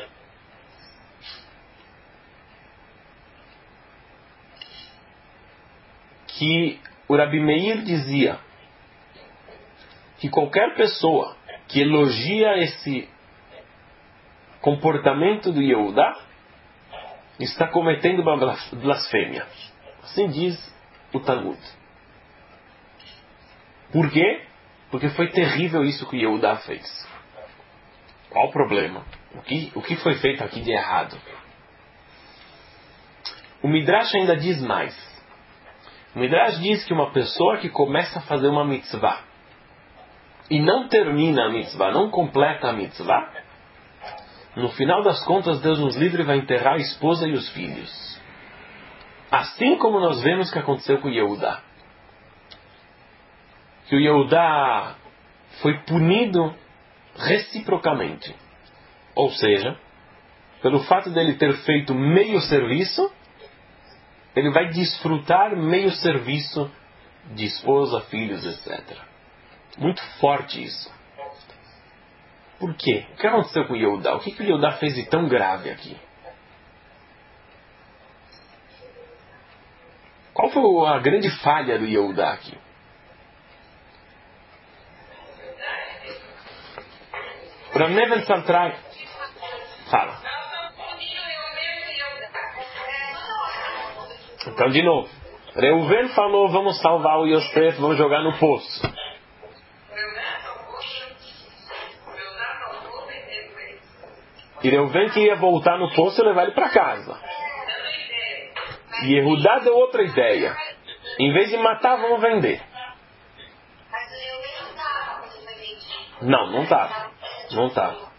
que o Rabi Meir dizia que qualquer pessoa que elogia esse comportamento do Yehudá está cometendo uma blasfêmia. Assim diz o Talmud. Por quê? Porque foi terrível isso que o Yehudá fez. Qual o problema? O que foi feito aqui de errado? O Midrash ainda diz mais. O Midrash diz que uma pessoa que começa a fazer uma mitzvah e não termina a mitzvah, não completa a mitzvah, no final das contas, Deus nos livre, vai enterrar a esposa e os filhos. Assim como nós vemos que aconteceu com o Yehudá. Que o Yehudá foi punido reciprocamente. Ou seja, pelo fato dele ter feito meio serviço, ele vai desfrutar meio serviço de esposa, filhos, etc. Muito forte isso. Por quê? O que aconteceu com o Yehudá? O que o Yehudá fez de tão grave aqui? Qual foi a grande falha do Yehudá aqui? Para Neven Santrai, fala. Então, de novo. Reuven falou, vamos salvar o Yosef, vamos jogar no poço. E Reuven queria voltar no poço e levar ele para casa. E Yehudá deu outra ideia. Em vez de matar, vamos vender. Mas o Reuven não estava quando foi vendido. Não estava. Não estava.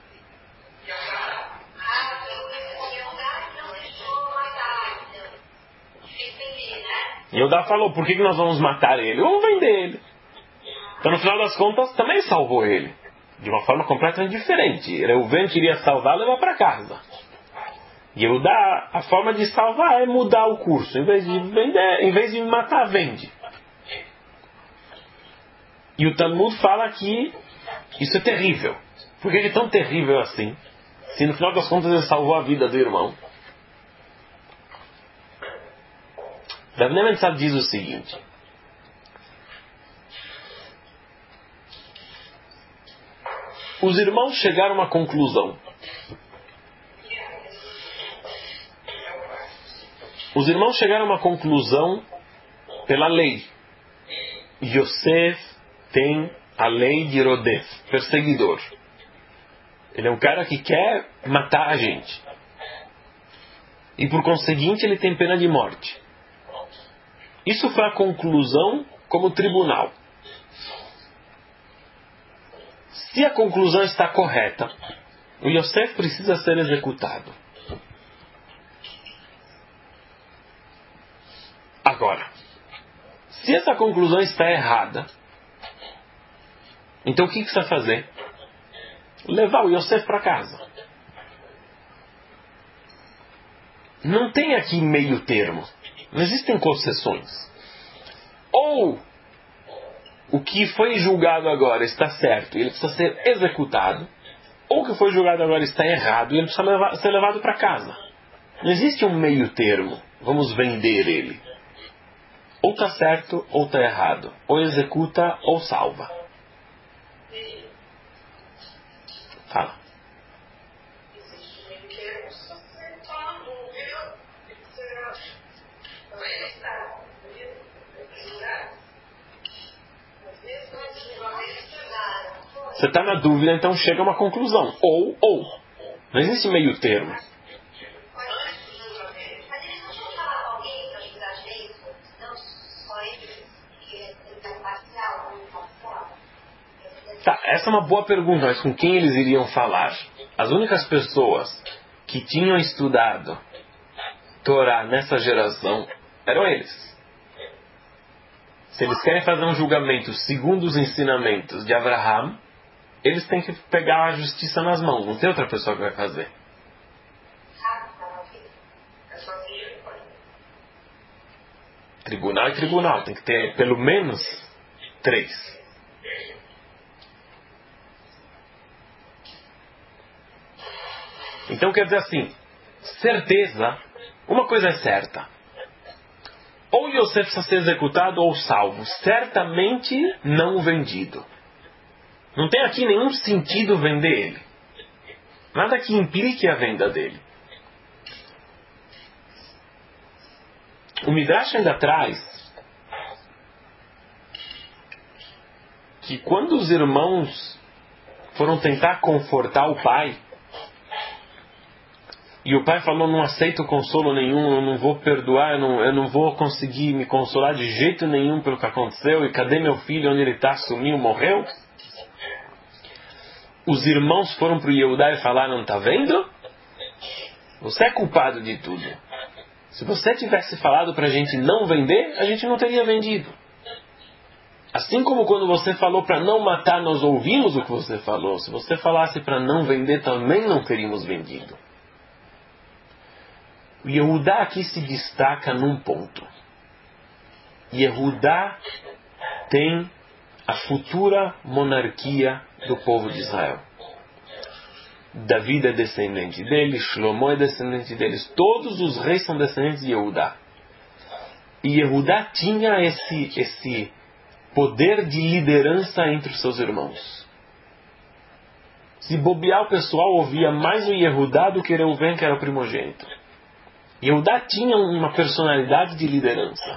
Yehudá falou, por que nós vamos matar ele? Vamos vender ele. Então, no final das contas, também salvou ele. De uma forma completamente diferente. Reuven queria salvar e levar para casa. Yehudá, a forma de salvar é mudar o curso. Em vez de vender, em vez de matar, vende. E o Talmud fala que isso é terrível. Por que é tão terrível assim? Se no final das contas ele salvou a vida do irmão. Rav Nebenzahl diz o seguinte. Os irmãos chegaram a uma conclusão. Os irmãos chegaram a uma conclusão pela lei. Yosef tem a lei de Rodef, perseguidor. Ele é um cara que quer matar a gente. E por conseguinte ele tem pena de morte. Isso foi a conclusão como tribunal. Se a conclusão está correta, o Yosef precisa ser executado. Agora, se essa conclusão está errada, então o que precisa fazer? Levar o Yosef para casa. Não tem aqui meio termo. Não existem concessões. Ou o que foi julgado agora está certo e ele precisa ser executado, ou o que foi julgado agora está errado e ele precisa ser levado para casa. Não existe um meio termo. Vamos vender ele. Ou está certo ou está errado. Ou executa ou salva. Fala. Você está na dúvida, então chega a uma conclusão. Ou. Não existe meio termo. Mas eles não tinham chamado alguém para ajudar direito? Não só ele, que ele está imparcial, ou imparcial? Tá, essa é uma boa pergunta, mas com quem eles iriam falar? As únicas pessoas que tinham estudado Torá nessa geração eram eles. Se eles querem fazer um julgamento segundo os ensinamentos de Abraham, eles têm que pegar a justiça nas mãos. Não tem outra pessoa que vai fazer. Tribunal é tribunal. Tem que ter pelo menos 3. Então quer dizer assim, certeza, uma coisa é certa. Ou Yosef precisa ser executado ou salvo. Certamente não vendido. Não tem aqui nenhum sentido vender ele. Nada que implique a venda dele. O Midrash ainda traz que quando os irmãos foram tentar confortar o pai, e o pai falou, não aceito consolo nenhum, eu não vou perdoar, eu não vou conseguir me consolar de jeito nenhum pelo que aconteceu, e cadê meu filho, onde ele está, sumiu, morreu? Os irmãos foram para o Yehudá e falaram, está vendo? Você é culpado de tudo. Se você tivesse falado para a gente não vender, a gente não teria vendido. Assim como quando você falou para não matar, nós ouvimos o que você falou. Se você falasse para não vender, também não teríamos vendido. O Yehudá aqui se destaca num ponto. Yehudá tem a futura monarquia do povo de Israel. Davi é descendente dele, Shlomo é descendente deles. Todos os reis são descendentes de Yehudá. E Yehudá tinha esse poder de liderança entre os seus irmãos. Se bobear, o pessoal ouvia mais o Yehudá do que Reuven, que era o primogênito. Yehudá tinha uma personalidade de liderança.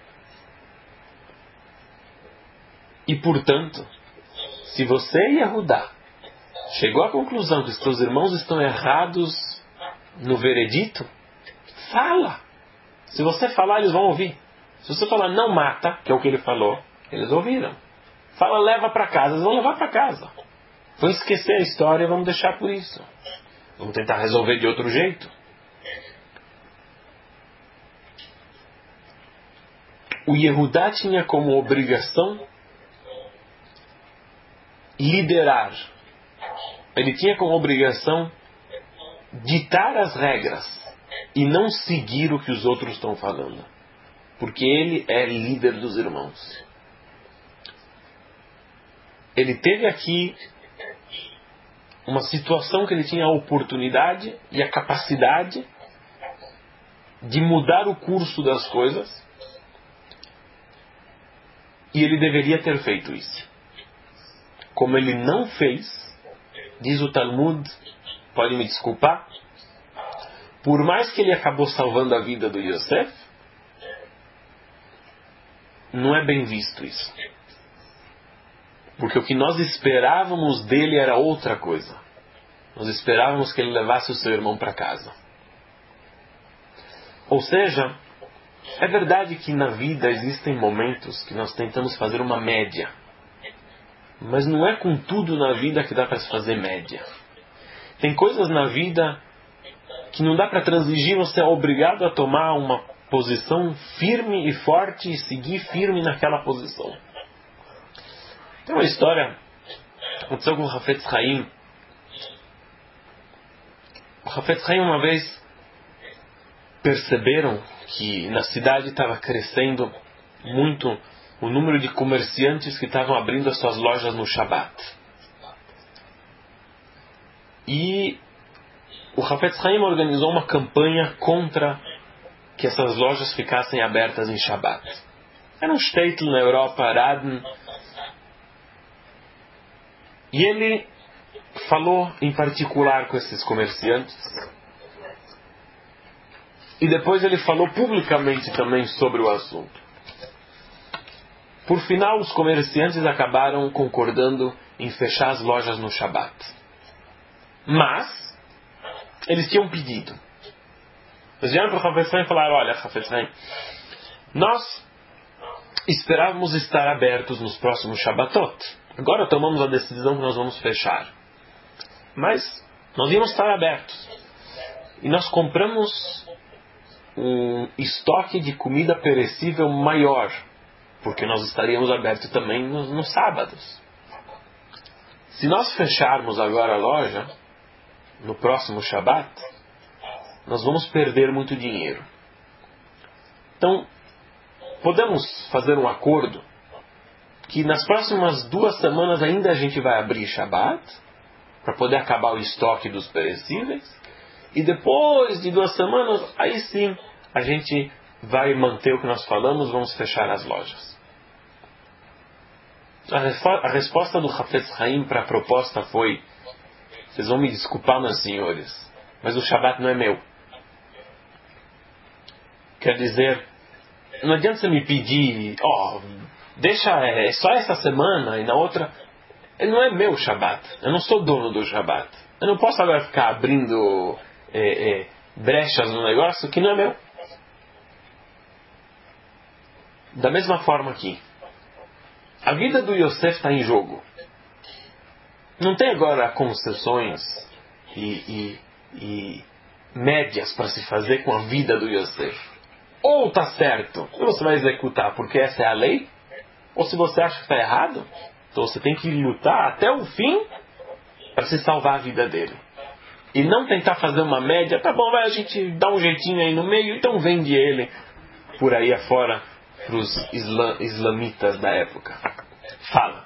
E, portanto, se você, Yehudá, chegou à conclusão que os teus irmãos estão errados no veredito, fala. Se você falar, eles vão ouvir. Se você falar, não mata, que é o que ele falou, eles ouviram. Fala, leva para casa, eles vão levar para casa. Vão esquecer a história e vamos deixar por isso. Vamos tentar resolver de outro jeito. O Yehudá tinha como obrigação liderar. Ele tinha como obrigação ditar as regras e não seguir o que os outros estão falando. Porque ele é líder dos irmãos. Ele teve aqui uma situação que ele tinha a oportunidade e a capacidade de mudar o curso das coisas. E ele deveria ter feito isso. Como ele não fez, diz o Talmud, pode me desculpar, por mais que ele acabou salvando a vida do Yosef, não é bem visto isso. Porque o que nós esperávamos dele era outra coisa. Nós esperávamos que ele levasse o seu irmão para casa. Ou seja, é verdade que na vida existem momentos que nós tentamos fazer uma média. Mas não é com tudo na vida que dá para se fazer média. Tem coisas na vida que não dá para transigir, você é obrigado a tomar uma posição firme e forte e seguir firme naquela posição. Tem uma história que aconteceu com o Hafetz Haim. O Hafetz Haim uma vez perceberam que na cidade estava crescendo muito o número de comerciantes que estavam abrindo as suas lojas no Shabat. E o Hafetz Haim organizou uma campanha contra que essas lojas ficassem abertas em Shabat. Era um shtetl na Europa, Radin. E ele falou em particular com esses comerciantes. E depois ele falou publicamente também sobre o assunto. Por final, os comerciantes acabaram concordando em fechar as lojas no Shabat. Mas, eles tinham pedido. Eles vieram para o Hafetz Haim e falaram, olha, Hafetz Haim, nós esperávamos estar abertos nos próximos Shabbatot. Agora tomamos a decisão que nós vamos fechar. Mas nós íamos estar abertos. E nós compramos um estoque de comida perecível maior, porque nós estaríamos abertos também nos sábados. Se nós fecharmos agora a loja, no próximo Shabat, nós vamos perder muito dinheiro. Então, podemos fazer um acordo que nas próximas 2 semanas ainda a gente vai abrir Shabat, para poder acabar o estoque dos perecíveis, e depois de 2 semanas, aí sim, a gente vai manter o que nós falamos, vamos fechar as lojas. A resposta do Hafetz Haim para a proposta foi, vocês vão me desculpar, meus senhores, mas o Shabat não é meu. Quer dizer, não adianta você me pedir, deixa só essa semana e na outra. Não é meu Shabat. Eu não sou dono do Shabat. Eu não posso agora ficar abrindo brechas no negócio que não é meu. Da mesma forma aqui. A vida do Yosef está em jogo. Não tem agora concessões e médias para se fazer com a vida do Yosef. Ou está certo, e você vai executar porque essa é a lei, ou se você acha que está errado, então você tem que lutar até o fim para se salvar a vida dele. E não tentar fazer uma média, tá bom, a gente dá um jeitinho aí no meio, então vende ele por aí afora para os islamitas da época. Fala.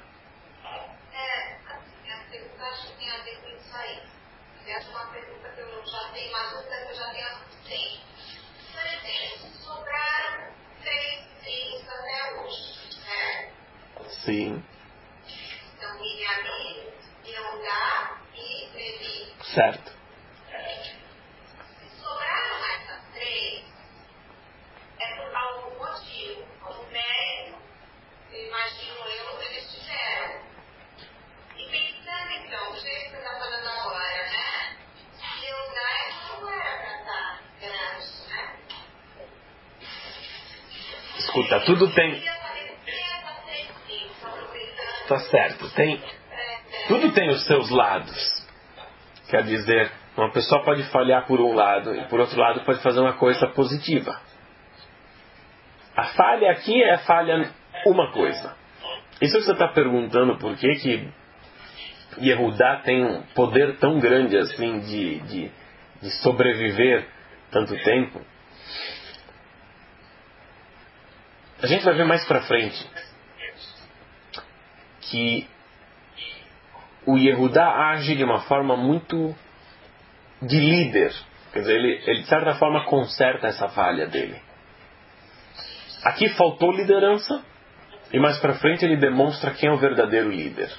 Eu acho que tem a ver com isso aí. Essa é uma pergunta que eu já tenho, uma dúvida que eu já tenho há muito tempo. Por exemplo, sobraram 3 filhos até hoje, né? Sim. Então, Binyamin, Yehudá e Levi. Certo. Se sobraram essas 3, é por algum motivo, algum mérito, imagino eu, que eles tiveram. E pensando então, do jeito que você está falando agora, né? Yehudá não era para estar grande, né? Escuta, tudo tem. Tá certo, tudo tem os seus lados. Quer dizer, uma pessoa pode falhar por um lado e por outro lado pode fazer uma coisa positiva. A falha aqui é falha uma coisa. Isso que você está perguntando, por que Yehudá tem um poder tão grande assim de sobreviver tanto tempo? A gente vai ver mais pra frente que o Yehudá age de uma forma muito de líder. Quer dizer, ele de certa forma conserta essa falha dele. Aqui faltou liderança e mais pra frente ele demonstra quem é o verdadeiro líder.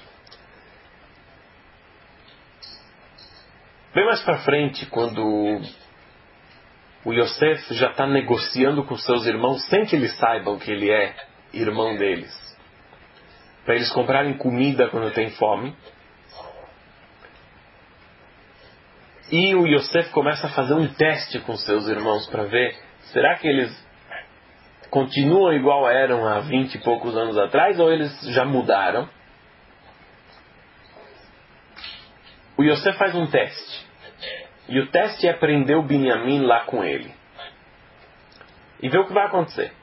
Bem mais pra frente, quando o Yosef já está negociando com seus irmãos sem que eles saibam que ele é irmão deles, para eles comprarem comida quando tem fome. E o Yosef começa a fazer um teste com seus irmãos para ver, será que eles continuam igual eram há 20 e poucos anos atrás ou eles já mudaram? O Yosef faz um teste. E o teste é prender o Binyamin lá com ele. E ver o que vai acontecer.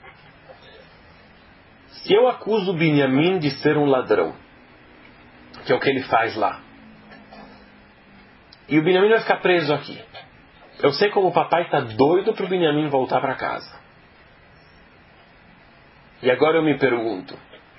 Se eu acuso o Binyamin de ser um ladrão, que é o que ele faz lá, e o Binyamin vai ficar preso aqui, eu sei como o papai está doido para o Binyamin voltar para casa. E agora eu me pergunto,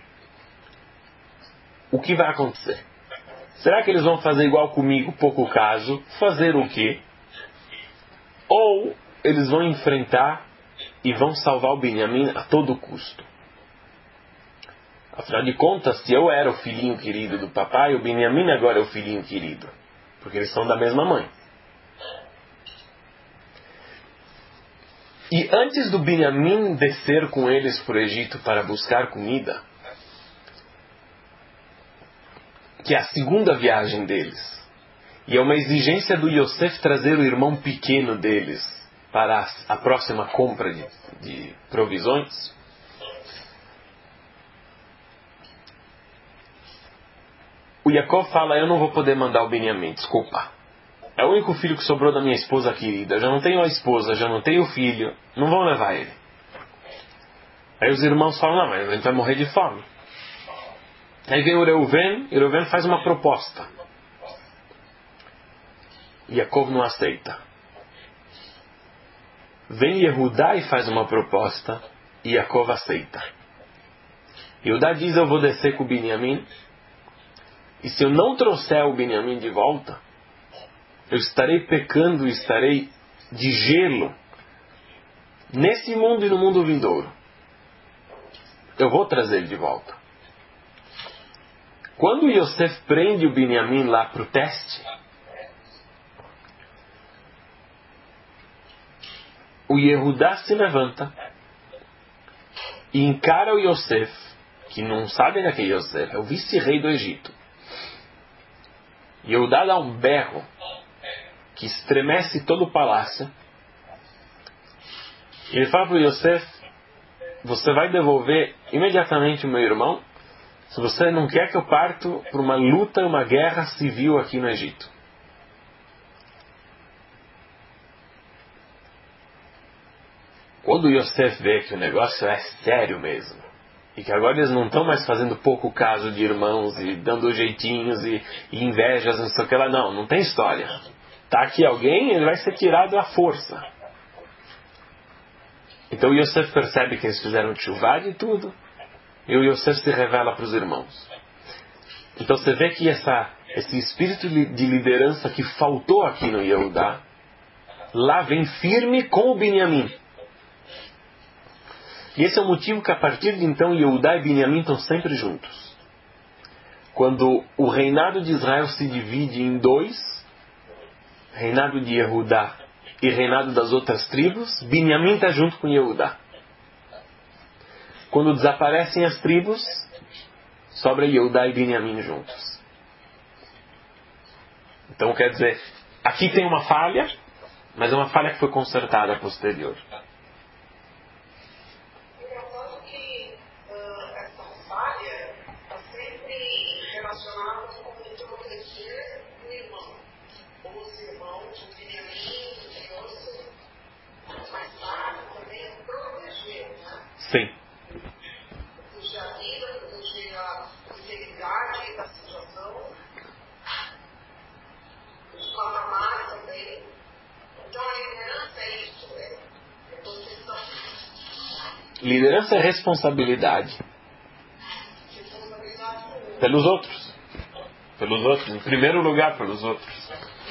o que vai acontecer? Será que eles vão fazer igual comigo, pouco caso, fazer o quê? Ou eles vão enfrentar e vão salvar o Binyamin a todo custo? Afinal de contas, se eu era o filhinho querido do papai, o Binyamin agora é o filhinho querido. Porque eles são da mesma mãe. E antes do Binyamin descer com eles para o Egito para buscar comida, que é a segunda viagem deles. E é uma exigência do Yosef trazer o irmão pequeno deles para a próxima compra de provisões. O Yaakov fala, eu não vou poder mandar o Benjamim, desculpa. É o único filho que sobrou da minha esposa querida. Eu já não tenho a esposa, já não tenho o filho. Não vão levar ele. Aí os irmãos falam, não, mas a gente vai morrer de fome. Aí vem o Reuven, e o Reuven faz uma proposta. Yaakov não aceita. Vem Yehudá e faz uma proposta, e Yaakov aceita. Yehudá diz, eu vou descer com o Benjamim, e se eu não trouxer o Benjamim de volta, eu estarei pecando, estarei de gelo, nesse mundo e no mundo vindouro. Eu vou trazer ele de volta. Quando Yosef prende o Benjamim lá para o teste, o Yehudá se levanta e encara o Yosef, que não sabe ainda quem é Yosef, é o vice-rei do Egito. Yehudá dá um berro que estremece todo o palácio. Ele fala para o Yosef, você vai devolver imediatamente o meu irmão se você não quer que eu parto para uma luta, uma guerra civil aqui no Egito. Quando o Yosef vê que o negócio é sério mesmo, e que agora eles não estão mais fazendo pouco caso de irmãos e dando jeitinhos e invejas, não sei o que lá, não tem história. Está aqui alguém, ele vai ser tirado à força. Então o Yosef percebe que eles fizeram tchuvá de tudo, e o Yosef se revela para os irmãos. Então você vê que esse espírito de liderança que faltou aqui no Yehudá, lá vem firme com o Benjamim. E esse é o motivo que a partir de então Yehudá e Benjamim estão sempre juntos. Quando o reinado de Israel se divide em dois, reinado de Yehudá e reinado das outras tribos, Benjamim está junto com Yehudá. Quando desaparecem as tribos, sobra Yehudá e Benjamim juntos. Então quer dizer, aqui tem uma falha, mas é uma falha que foi consertada posterior. Sim. Fugir a vida, fugir a integridade da situação, os patamares também. Então a liderança é isso, é posição. Liderança é responsabilidade. Pelos outros. Pelos outros. Em primeiro lugar, pelos outros.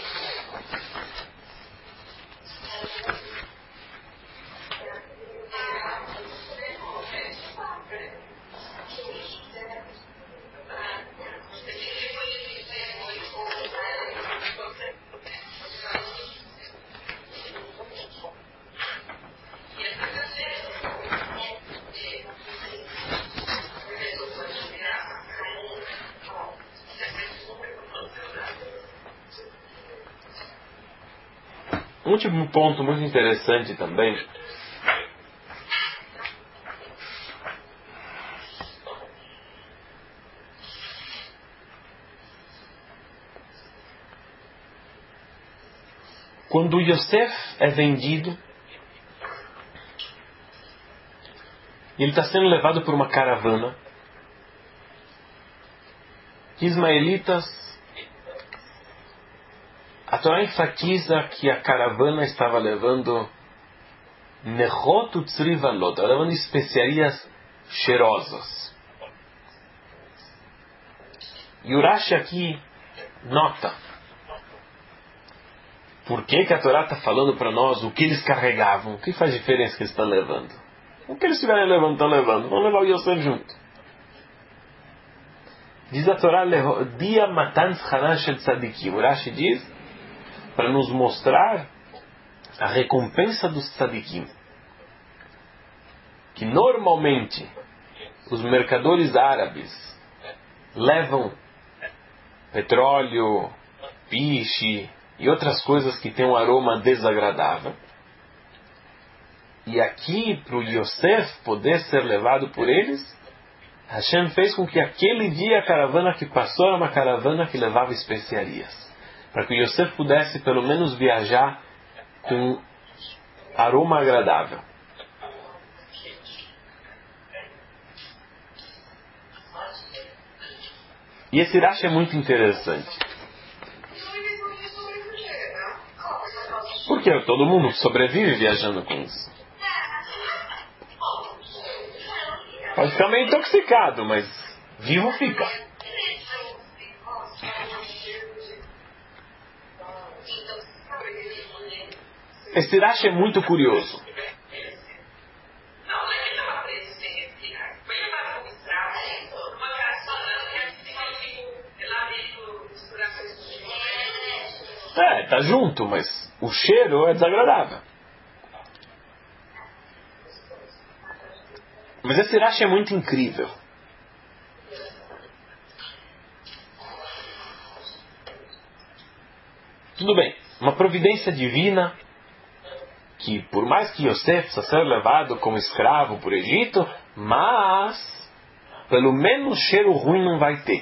Um último ponto muito interessante também quando Yosef é vendido, ele está sendo levado por uma caravana de ismaelitas. A Torá enfatiza que a caravana estava levando Nechot Utzrivalot, estava levando especiarias cheirosas. E o Rashi aqui nota por que a Torá está falando para nós o que eles carregavam, o que faz diferença que eles estão levando. O que eles estiverem levando, estão levando. Vão levar o Yosef junto. Diz a Torá, Dia Matan Hanan Shel Tzadikim. O Rashi diz para nos mostrar a recompensa dos tzadikim. Que normalmente os mercadores árabes levam petróleo, piche e outras coisas que têm um aroma desagradável. E aqui, para o Yosef poder ser levado por eles, Hashem fez com que aquele dia a caravana que passou era uma caravana que levava especiarias. Para que o Yosef pudesse pelo menos viajar com aroma agradável. E esse Rashi é muito interessante. Porque todo mundo sobrevive viajando com isso. Pode ficar meio intoxicado, mas vivo fica. Esse Rashi é muito curioso. Tá junto, mas o cheiro é desagradável. Mas esse Rashi é muito incrível. Tudo bem, uma providência divina que, por mais que Yosef precisa ser levado como escravo por Egito, mas pelo menos cheiro ruim não vai ter.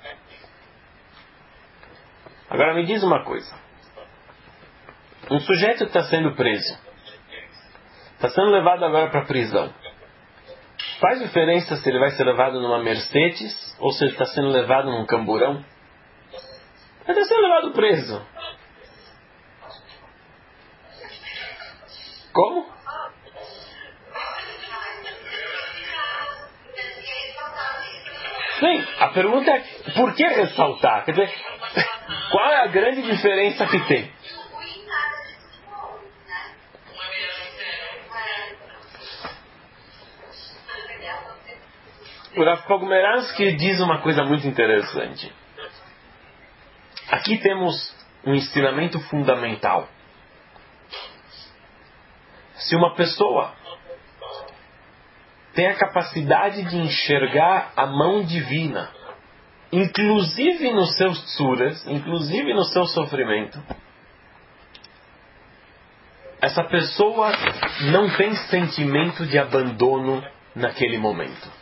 Agora me diz uma coisa. Um sujeito está sendo preso. Está sendo levado agora para a prisão. Faz diferença se ele vai ser levado numa Mercedes ou se ele está sendo levado num camburão? Ele está sendo levado preso. Como? Sim, a pergunta é por que ressaltar? Quer dizer, qual é a grande diferença que tem? O Rav Pogomeransky diz uma coisa muito interessante. Aqui temos um ensinamento fundamental. Se uma pessoa tem a capacidade de enxergar a mão divina, inclusive nos seus tsuras, inclusive no seu sofrimento, essa pessoa não tem sentimento de abandono naquele momento.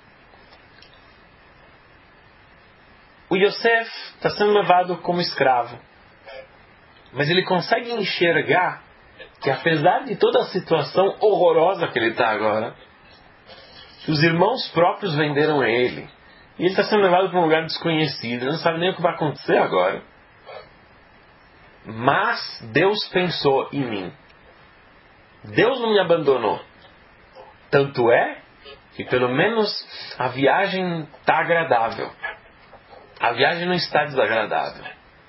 O Yosef está sendo levado como escravo. Mas ele consegue enxergar que apesar de toda a situação horrorosa que ele está agora, os irmãos próprios venderam ele. E ele está sendo levado para um lugar desconhecido. Ele não sabe nem o que vai acontecer agora. Mas Deus pensou em mim. Deus não me abandonou. Tanto é que pelo menos a viagem está agradável. A viagem não está desagradável.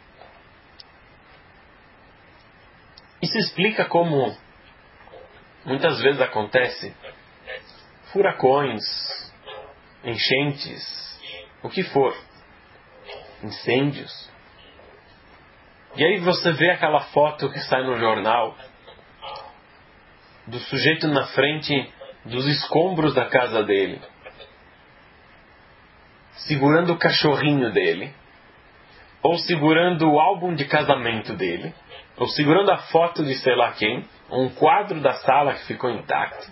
Isso explica como muitas vezes acontece furacões, enchentes, o que for, incêndios. E aí você vê aquela foto que sai no jornal do sujeito na frente dos escombros da casa dele, segurando o cachorrinho dele, ou segurando o álbum de casamento dele, ou segurando a foto de sei lá quem, ou um quadro da sala que ficou intacto.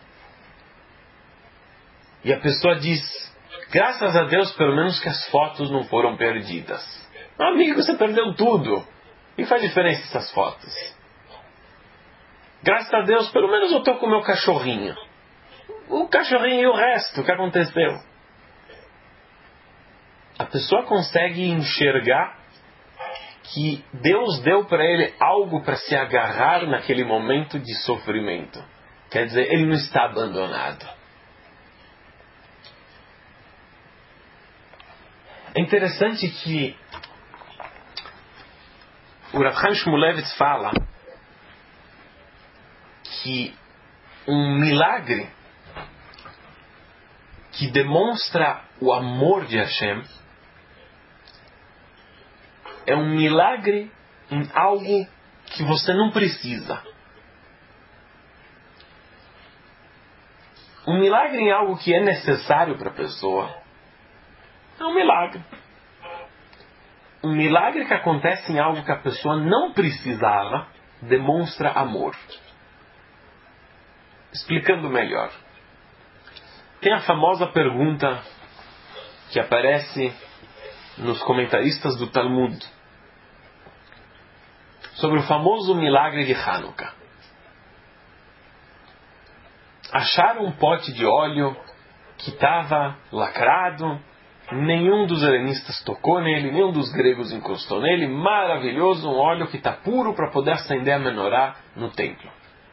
E a pessoa diz, graças a Deus pelo menos que as fotos não foram perdidas. Amigo, você perdeu tudo. E faz diferença essas fotos? Graças a Deus pelo menos eu estou com o meu cachorrinho. O cachorrinho e o resto, o que aconteceu? A pessoa consegue enxergar que Deus deu para ele algo para se agarrar naquele momento de sofrimento. Quer dizer, ele não está abandonado. É interessante que o Rav Chaim Shmulevitz fala que um milagre que demonstra o amor de Hashem é um milagre em algo que você não precisa. Um milagre em algo que é necessário para a pessoa é um milagre. um milagre que acontece em algo que a pessoa não precisava demonstra amor. Explicando melhor. Tem a famosa pergunta que aparece nos comentaristas do Talmud sobre o famoso milagre de Hanukkah. Acharam um pote de óleo que estava lacrado, nenhum dos helenistas tocou nele, nenhum dos gregos encostou nele, maravilhoso, um óleo que está puro para poder acender a menorá no templo.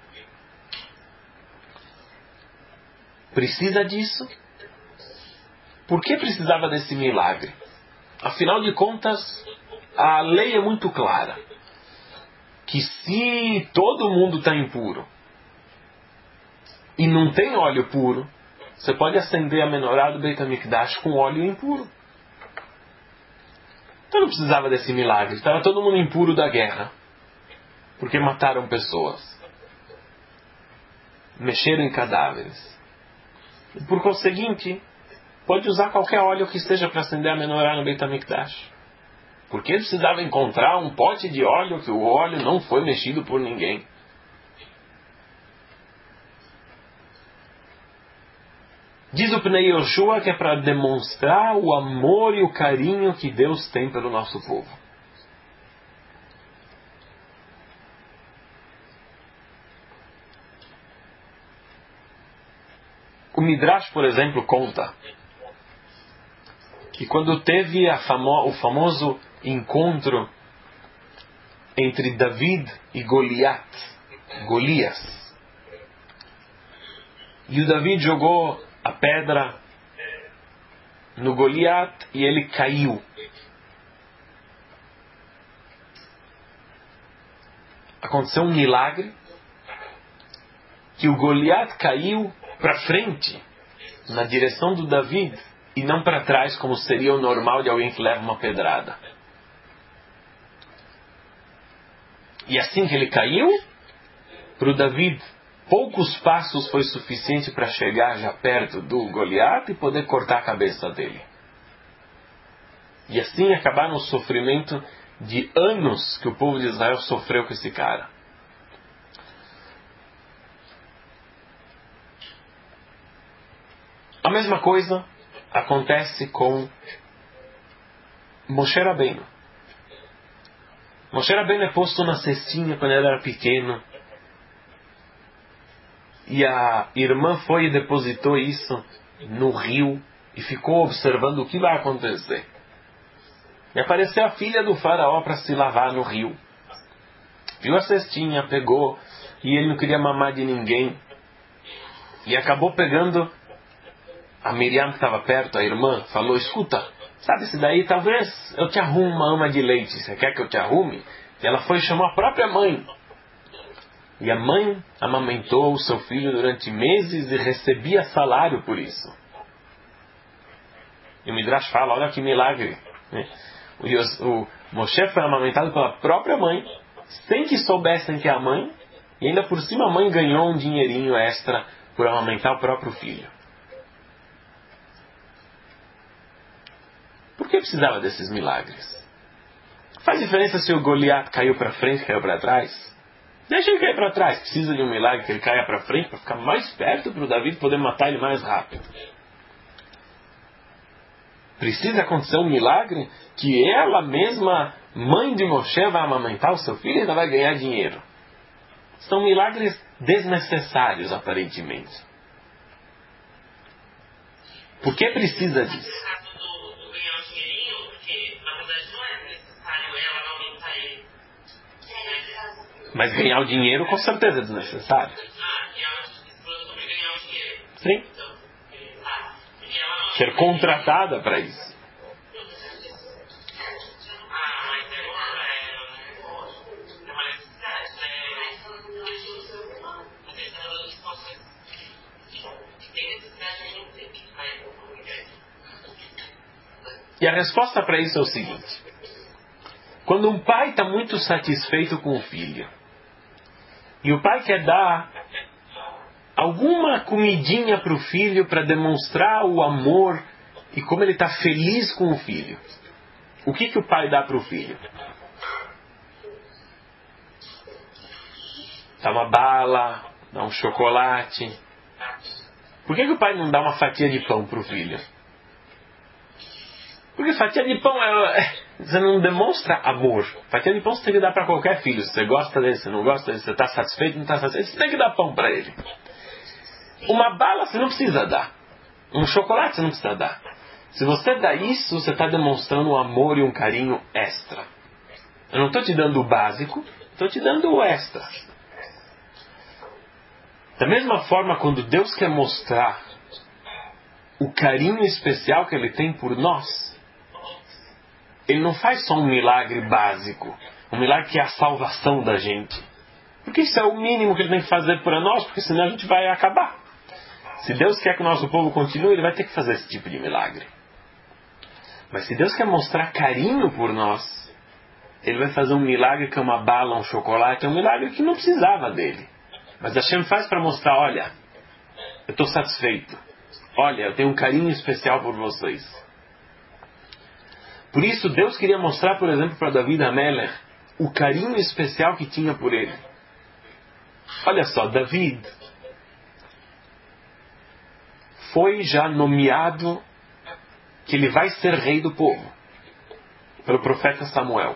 Precisa disso? Por que precisava desse milagre? Afinal de contas, a lei é muito clara. Que se todo mundo está impuro e não tem óleo puro, você pode acender a menorá do Beit HaMikdash com óleo impuro. Então não precisava desse milagre. Estava todo mundo impuro da guerra. Porque mataram pessoas. Mexeram em cadáveres. E por conseguinte, pode usar qualquer óleo que seja para acender a menorá no Beit HaMikdash. Porque precisava encontrar um pote de óleo que o óleo não foi mexido por ninguém. Diz o Pnei Yoshua que é para demonstrar o amor e o carinho que Deus tem pelo nosso povo. O Midrash, por exemplo, conta que quando teve o famoso encontro entre David e Golias, e o David jogou a pedra no Goliat e ele caiu. Aconteceu um milagre que o Goliat caiu para frente, na direção do David, e não para trás, como seria o normal de alguém que leva uma pedrada. E assim que ele caiu, para o David, poucos passos foi suficiente para chegar já perto do Goliat e poder cortar a cabeça dele. E assim acabaram o sofrimento de anos que o povo de Israel sofreu com esse cara. A mesma coisa acontece com Moshe Rabbeinu. Moshe Rabbeinu é posto na cestinha quando ele era pequeno. E a irmã foi e depositou isso no rio e ficou observando o que vai acontecer. E apareceu a filha do faraó para se lavar no rio. Viu a cestinha, pegou, e ele não queria mamar de ninguém. E acabou pegando a Miriam que estava perto, a irmã, falou, escuta, sabe esse daí, talvez eu te arrume uma ama de leite, você quer que eu te arrume? E ela foi e chamou a própria mãe. E a mãe amamentou o seu filho durante meses e recebia salário por isso. E o Midrash fala, olha que milagre. O Moshe foi amamentado pela própria mãe, sem que soubessem que é a mãe, e ainda por cima a mãe ganhou um dinheirinho extra por amamentar o próprio filho. Por que precisava desses milagres? Faz diferença se o Goliat caiu para frente, caiu para trás? Deixa ele cair para trás. Precisa de um milagre que ele caia para frente para ficar mais perto para o David poder matar ele mais rápido. Precisa acontecer um milagre que ela mesma, mãe de Moshe, vai amamentar o seu filho e ainda vai ganhar dinheiro. São milagres desnecessários, aparentemente. Por que precisa disso? Mas ganhar o dinheiro com certeza é desnecessário. Sim. Ser contratada para isso. E a resposta para isso é o seguinte. Quando um pai está muito satisfeito com o filho, e o pai quer dar alguma comidinha para o filho para demonstrar o amor e como ele está feliz com o filho. O que o pai dá para o filho? Dá uma bala, dá um chocolate. Por que o pai não dá uma fatia de pão para o filho? Porque fatia de pão você não demonstra amor. Fatia de pão você tem que dar para qualquer filho. Se você gosta dele, se não gosta dele, se você está satisfeito, não está satisfeito, você tem que dar pão para ele. Uma bala você não precisa dar. Um chocolate você não precisa dar. Se você dá isso, você está demonstrando um amor e um carinho extra. Eu não estou te dando o básico, estou te dando o extra. Da mesma forma, quando Deus quer mostrar o carinho especial que Ele tem por nós, Ele não faz só um milagre básico, um milagre que é a salvação da gente. Porque isso é o mínimo que Ele tem que fazer para nós, porque senão a gente vai acabar. Se Deus quer que o nosso povo continue, Ele vai ter que fazer esse tipo de milagre. Mas se Deus quer mostrar carinho por nós, Ele vai fazer um milagre que é uma bala, um chocolate, é um milagre que não precisava dele. Mas Hashem faz para mostrar, olha, eu estou satisfeito. Olha, eu tenho um carinho especial por vocês. Por isso, Deus queria mostrar, por exemplo, para David HaMelech, o carinho especial que tinha por ele. Olha só, David foi já nomeado que ele vai ser rei do povo, pelo profeta Samuel.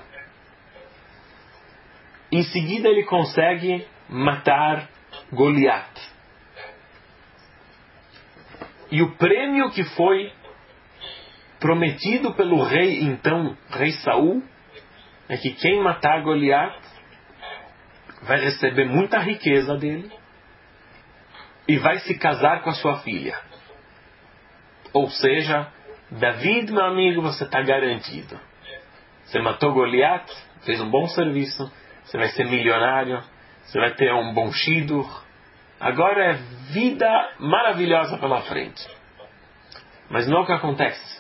Em seguida, ele consegue matar Goliat. E o prêmio que foi prometido pelo rei, então, rei Saul, é que quem matar Goliat vai receber muita riqueza dele e vai se casar com a sua filha. Ou seja, David, meu amigo, você está garantido. Você matou Goliat, fez um bom serviço, você vai ser milionário, você vai ter um bom shidur. Agora é vida maravilhosa pela frente. Mas não é o que acontece.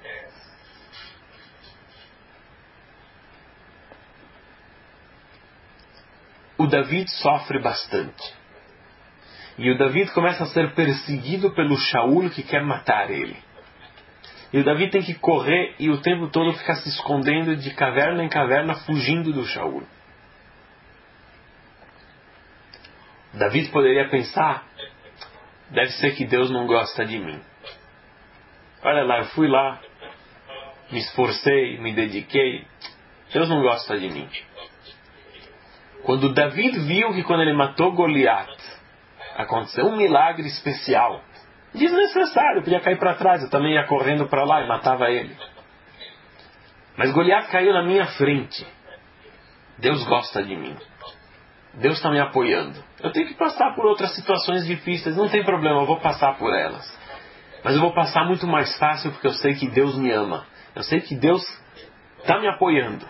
O David sofre bastante. E o David começa a ser perseguido pelo Shaul que quer matar ele. E o David tem que correr e o tempo todo ficar se escondendo de caverna em caverna, fugindo do Shaul. David poderia pensar, deve ser que Deus não gosta de mim. Olha lá, eu fui lá, me esforcei, me dediquei. Deus não gosta de mim. Quando David viu que quando ele matou Goliat, aconteceu um milagre especial, desnecessário, podia cair para trás, eu também ia correndo para lá e matava ele. Mas Goliat caiu na minha frente. Deus gosta de mim. Deus está me apoiando. Eu tenho que passar por outras situações difíceis, não tem problema, eu vou passar por elas. Mas eu vou passar muito mais fácil porque eu sei que Deus me ama. Eu sei que Deus está me apoiando.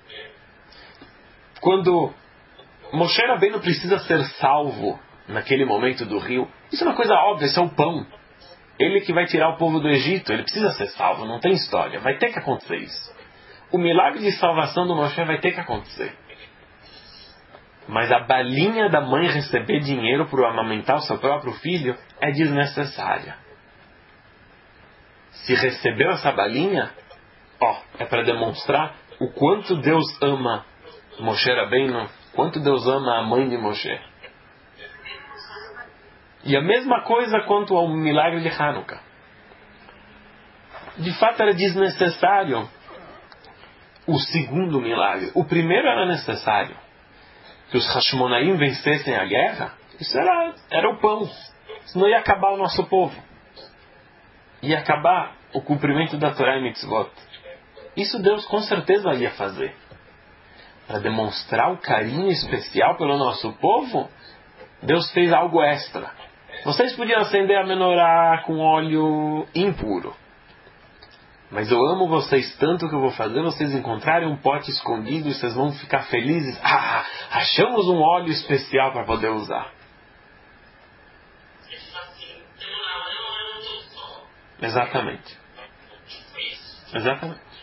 Quando Moshe Rabbeinu precisa ser salvo naquele momento do rio, isso é uma coisa óbvia, isso é o pão. Ele que vai tirar o povo do Egito, ele precisa ser salvo, não tem história, vai ter que acontecer isso. O milagre de salvação do Moshe vai ter que acontecer. Mas a balinha da mãe receber dinheiro para amamentar o seu próprio filho é desnecessária. Se recebeu essa balinha, é para demonstrar o quanto Deus ama Moshe Rabbeinu, quanto Deus ama a mãe de Moshe. E a mesma coisa quanto ao milagre de Hanukkah. De fato era desnecessário o segundo milagre. O primeiro era necessário. Que os Hashmonaim vencessem a guerra, isso era o pão. Senão ia acabar o nosso povo. Ia acabar o cumprimento da Torá e Mitzvot. Isso Deus com certeza ia fazer. Para demonstrar o carinho especial pelo nosso povo, Deus fez algo extra. Vocês podiam acender a menorá com óleo impuro. Mas eu amo vocês tanto que eu vou fazer vocês encontrarem um pote escondido e vocês vão ficar felizes. Achamos um óleo especial para poder usar. Exatamente. Exatamente.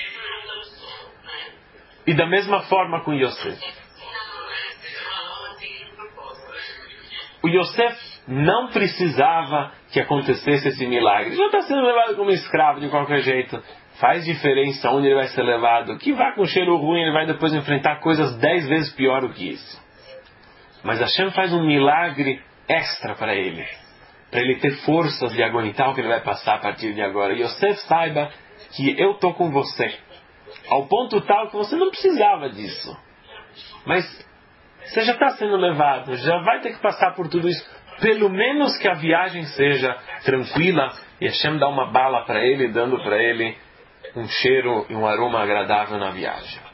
E da mesma forma com Yosef. O Yosef não precisava que acontecesse esse milagre. Já está sendo levado como escravo de qualquer jeito. Faz diferença onde ele vai ser levado. Que vá com cheiro ruim, ele vai depois enfrentar coisas 10 vezes pior do que isso. Mas Hashem faz um milagre extra para ele ter forças de aguentar o que ele vai passar a partir de agora. E Yosef, saiba que eu estou com você, ao ponto tal que você não precisava disso. Mas você já está sendo levado, já vai ter que passar por tudo isso. Pelo menos que a viagem seja tranquila. E Hashem dá uma bala para ele, dando para ele um cheiro e um aroma agradável na viagem.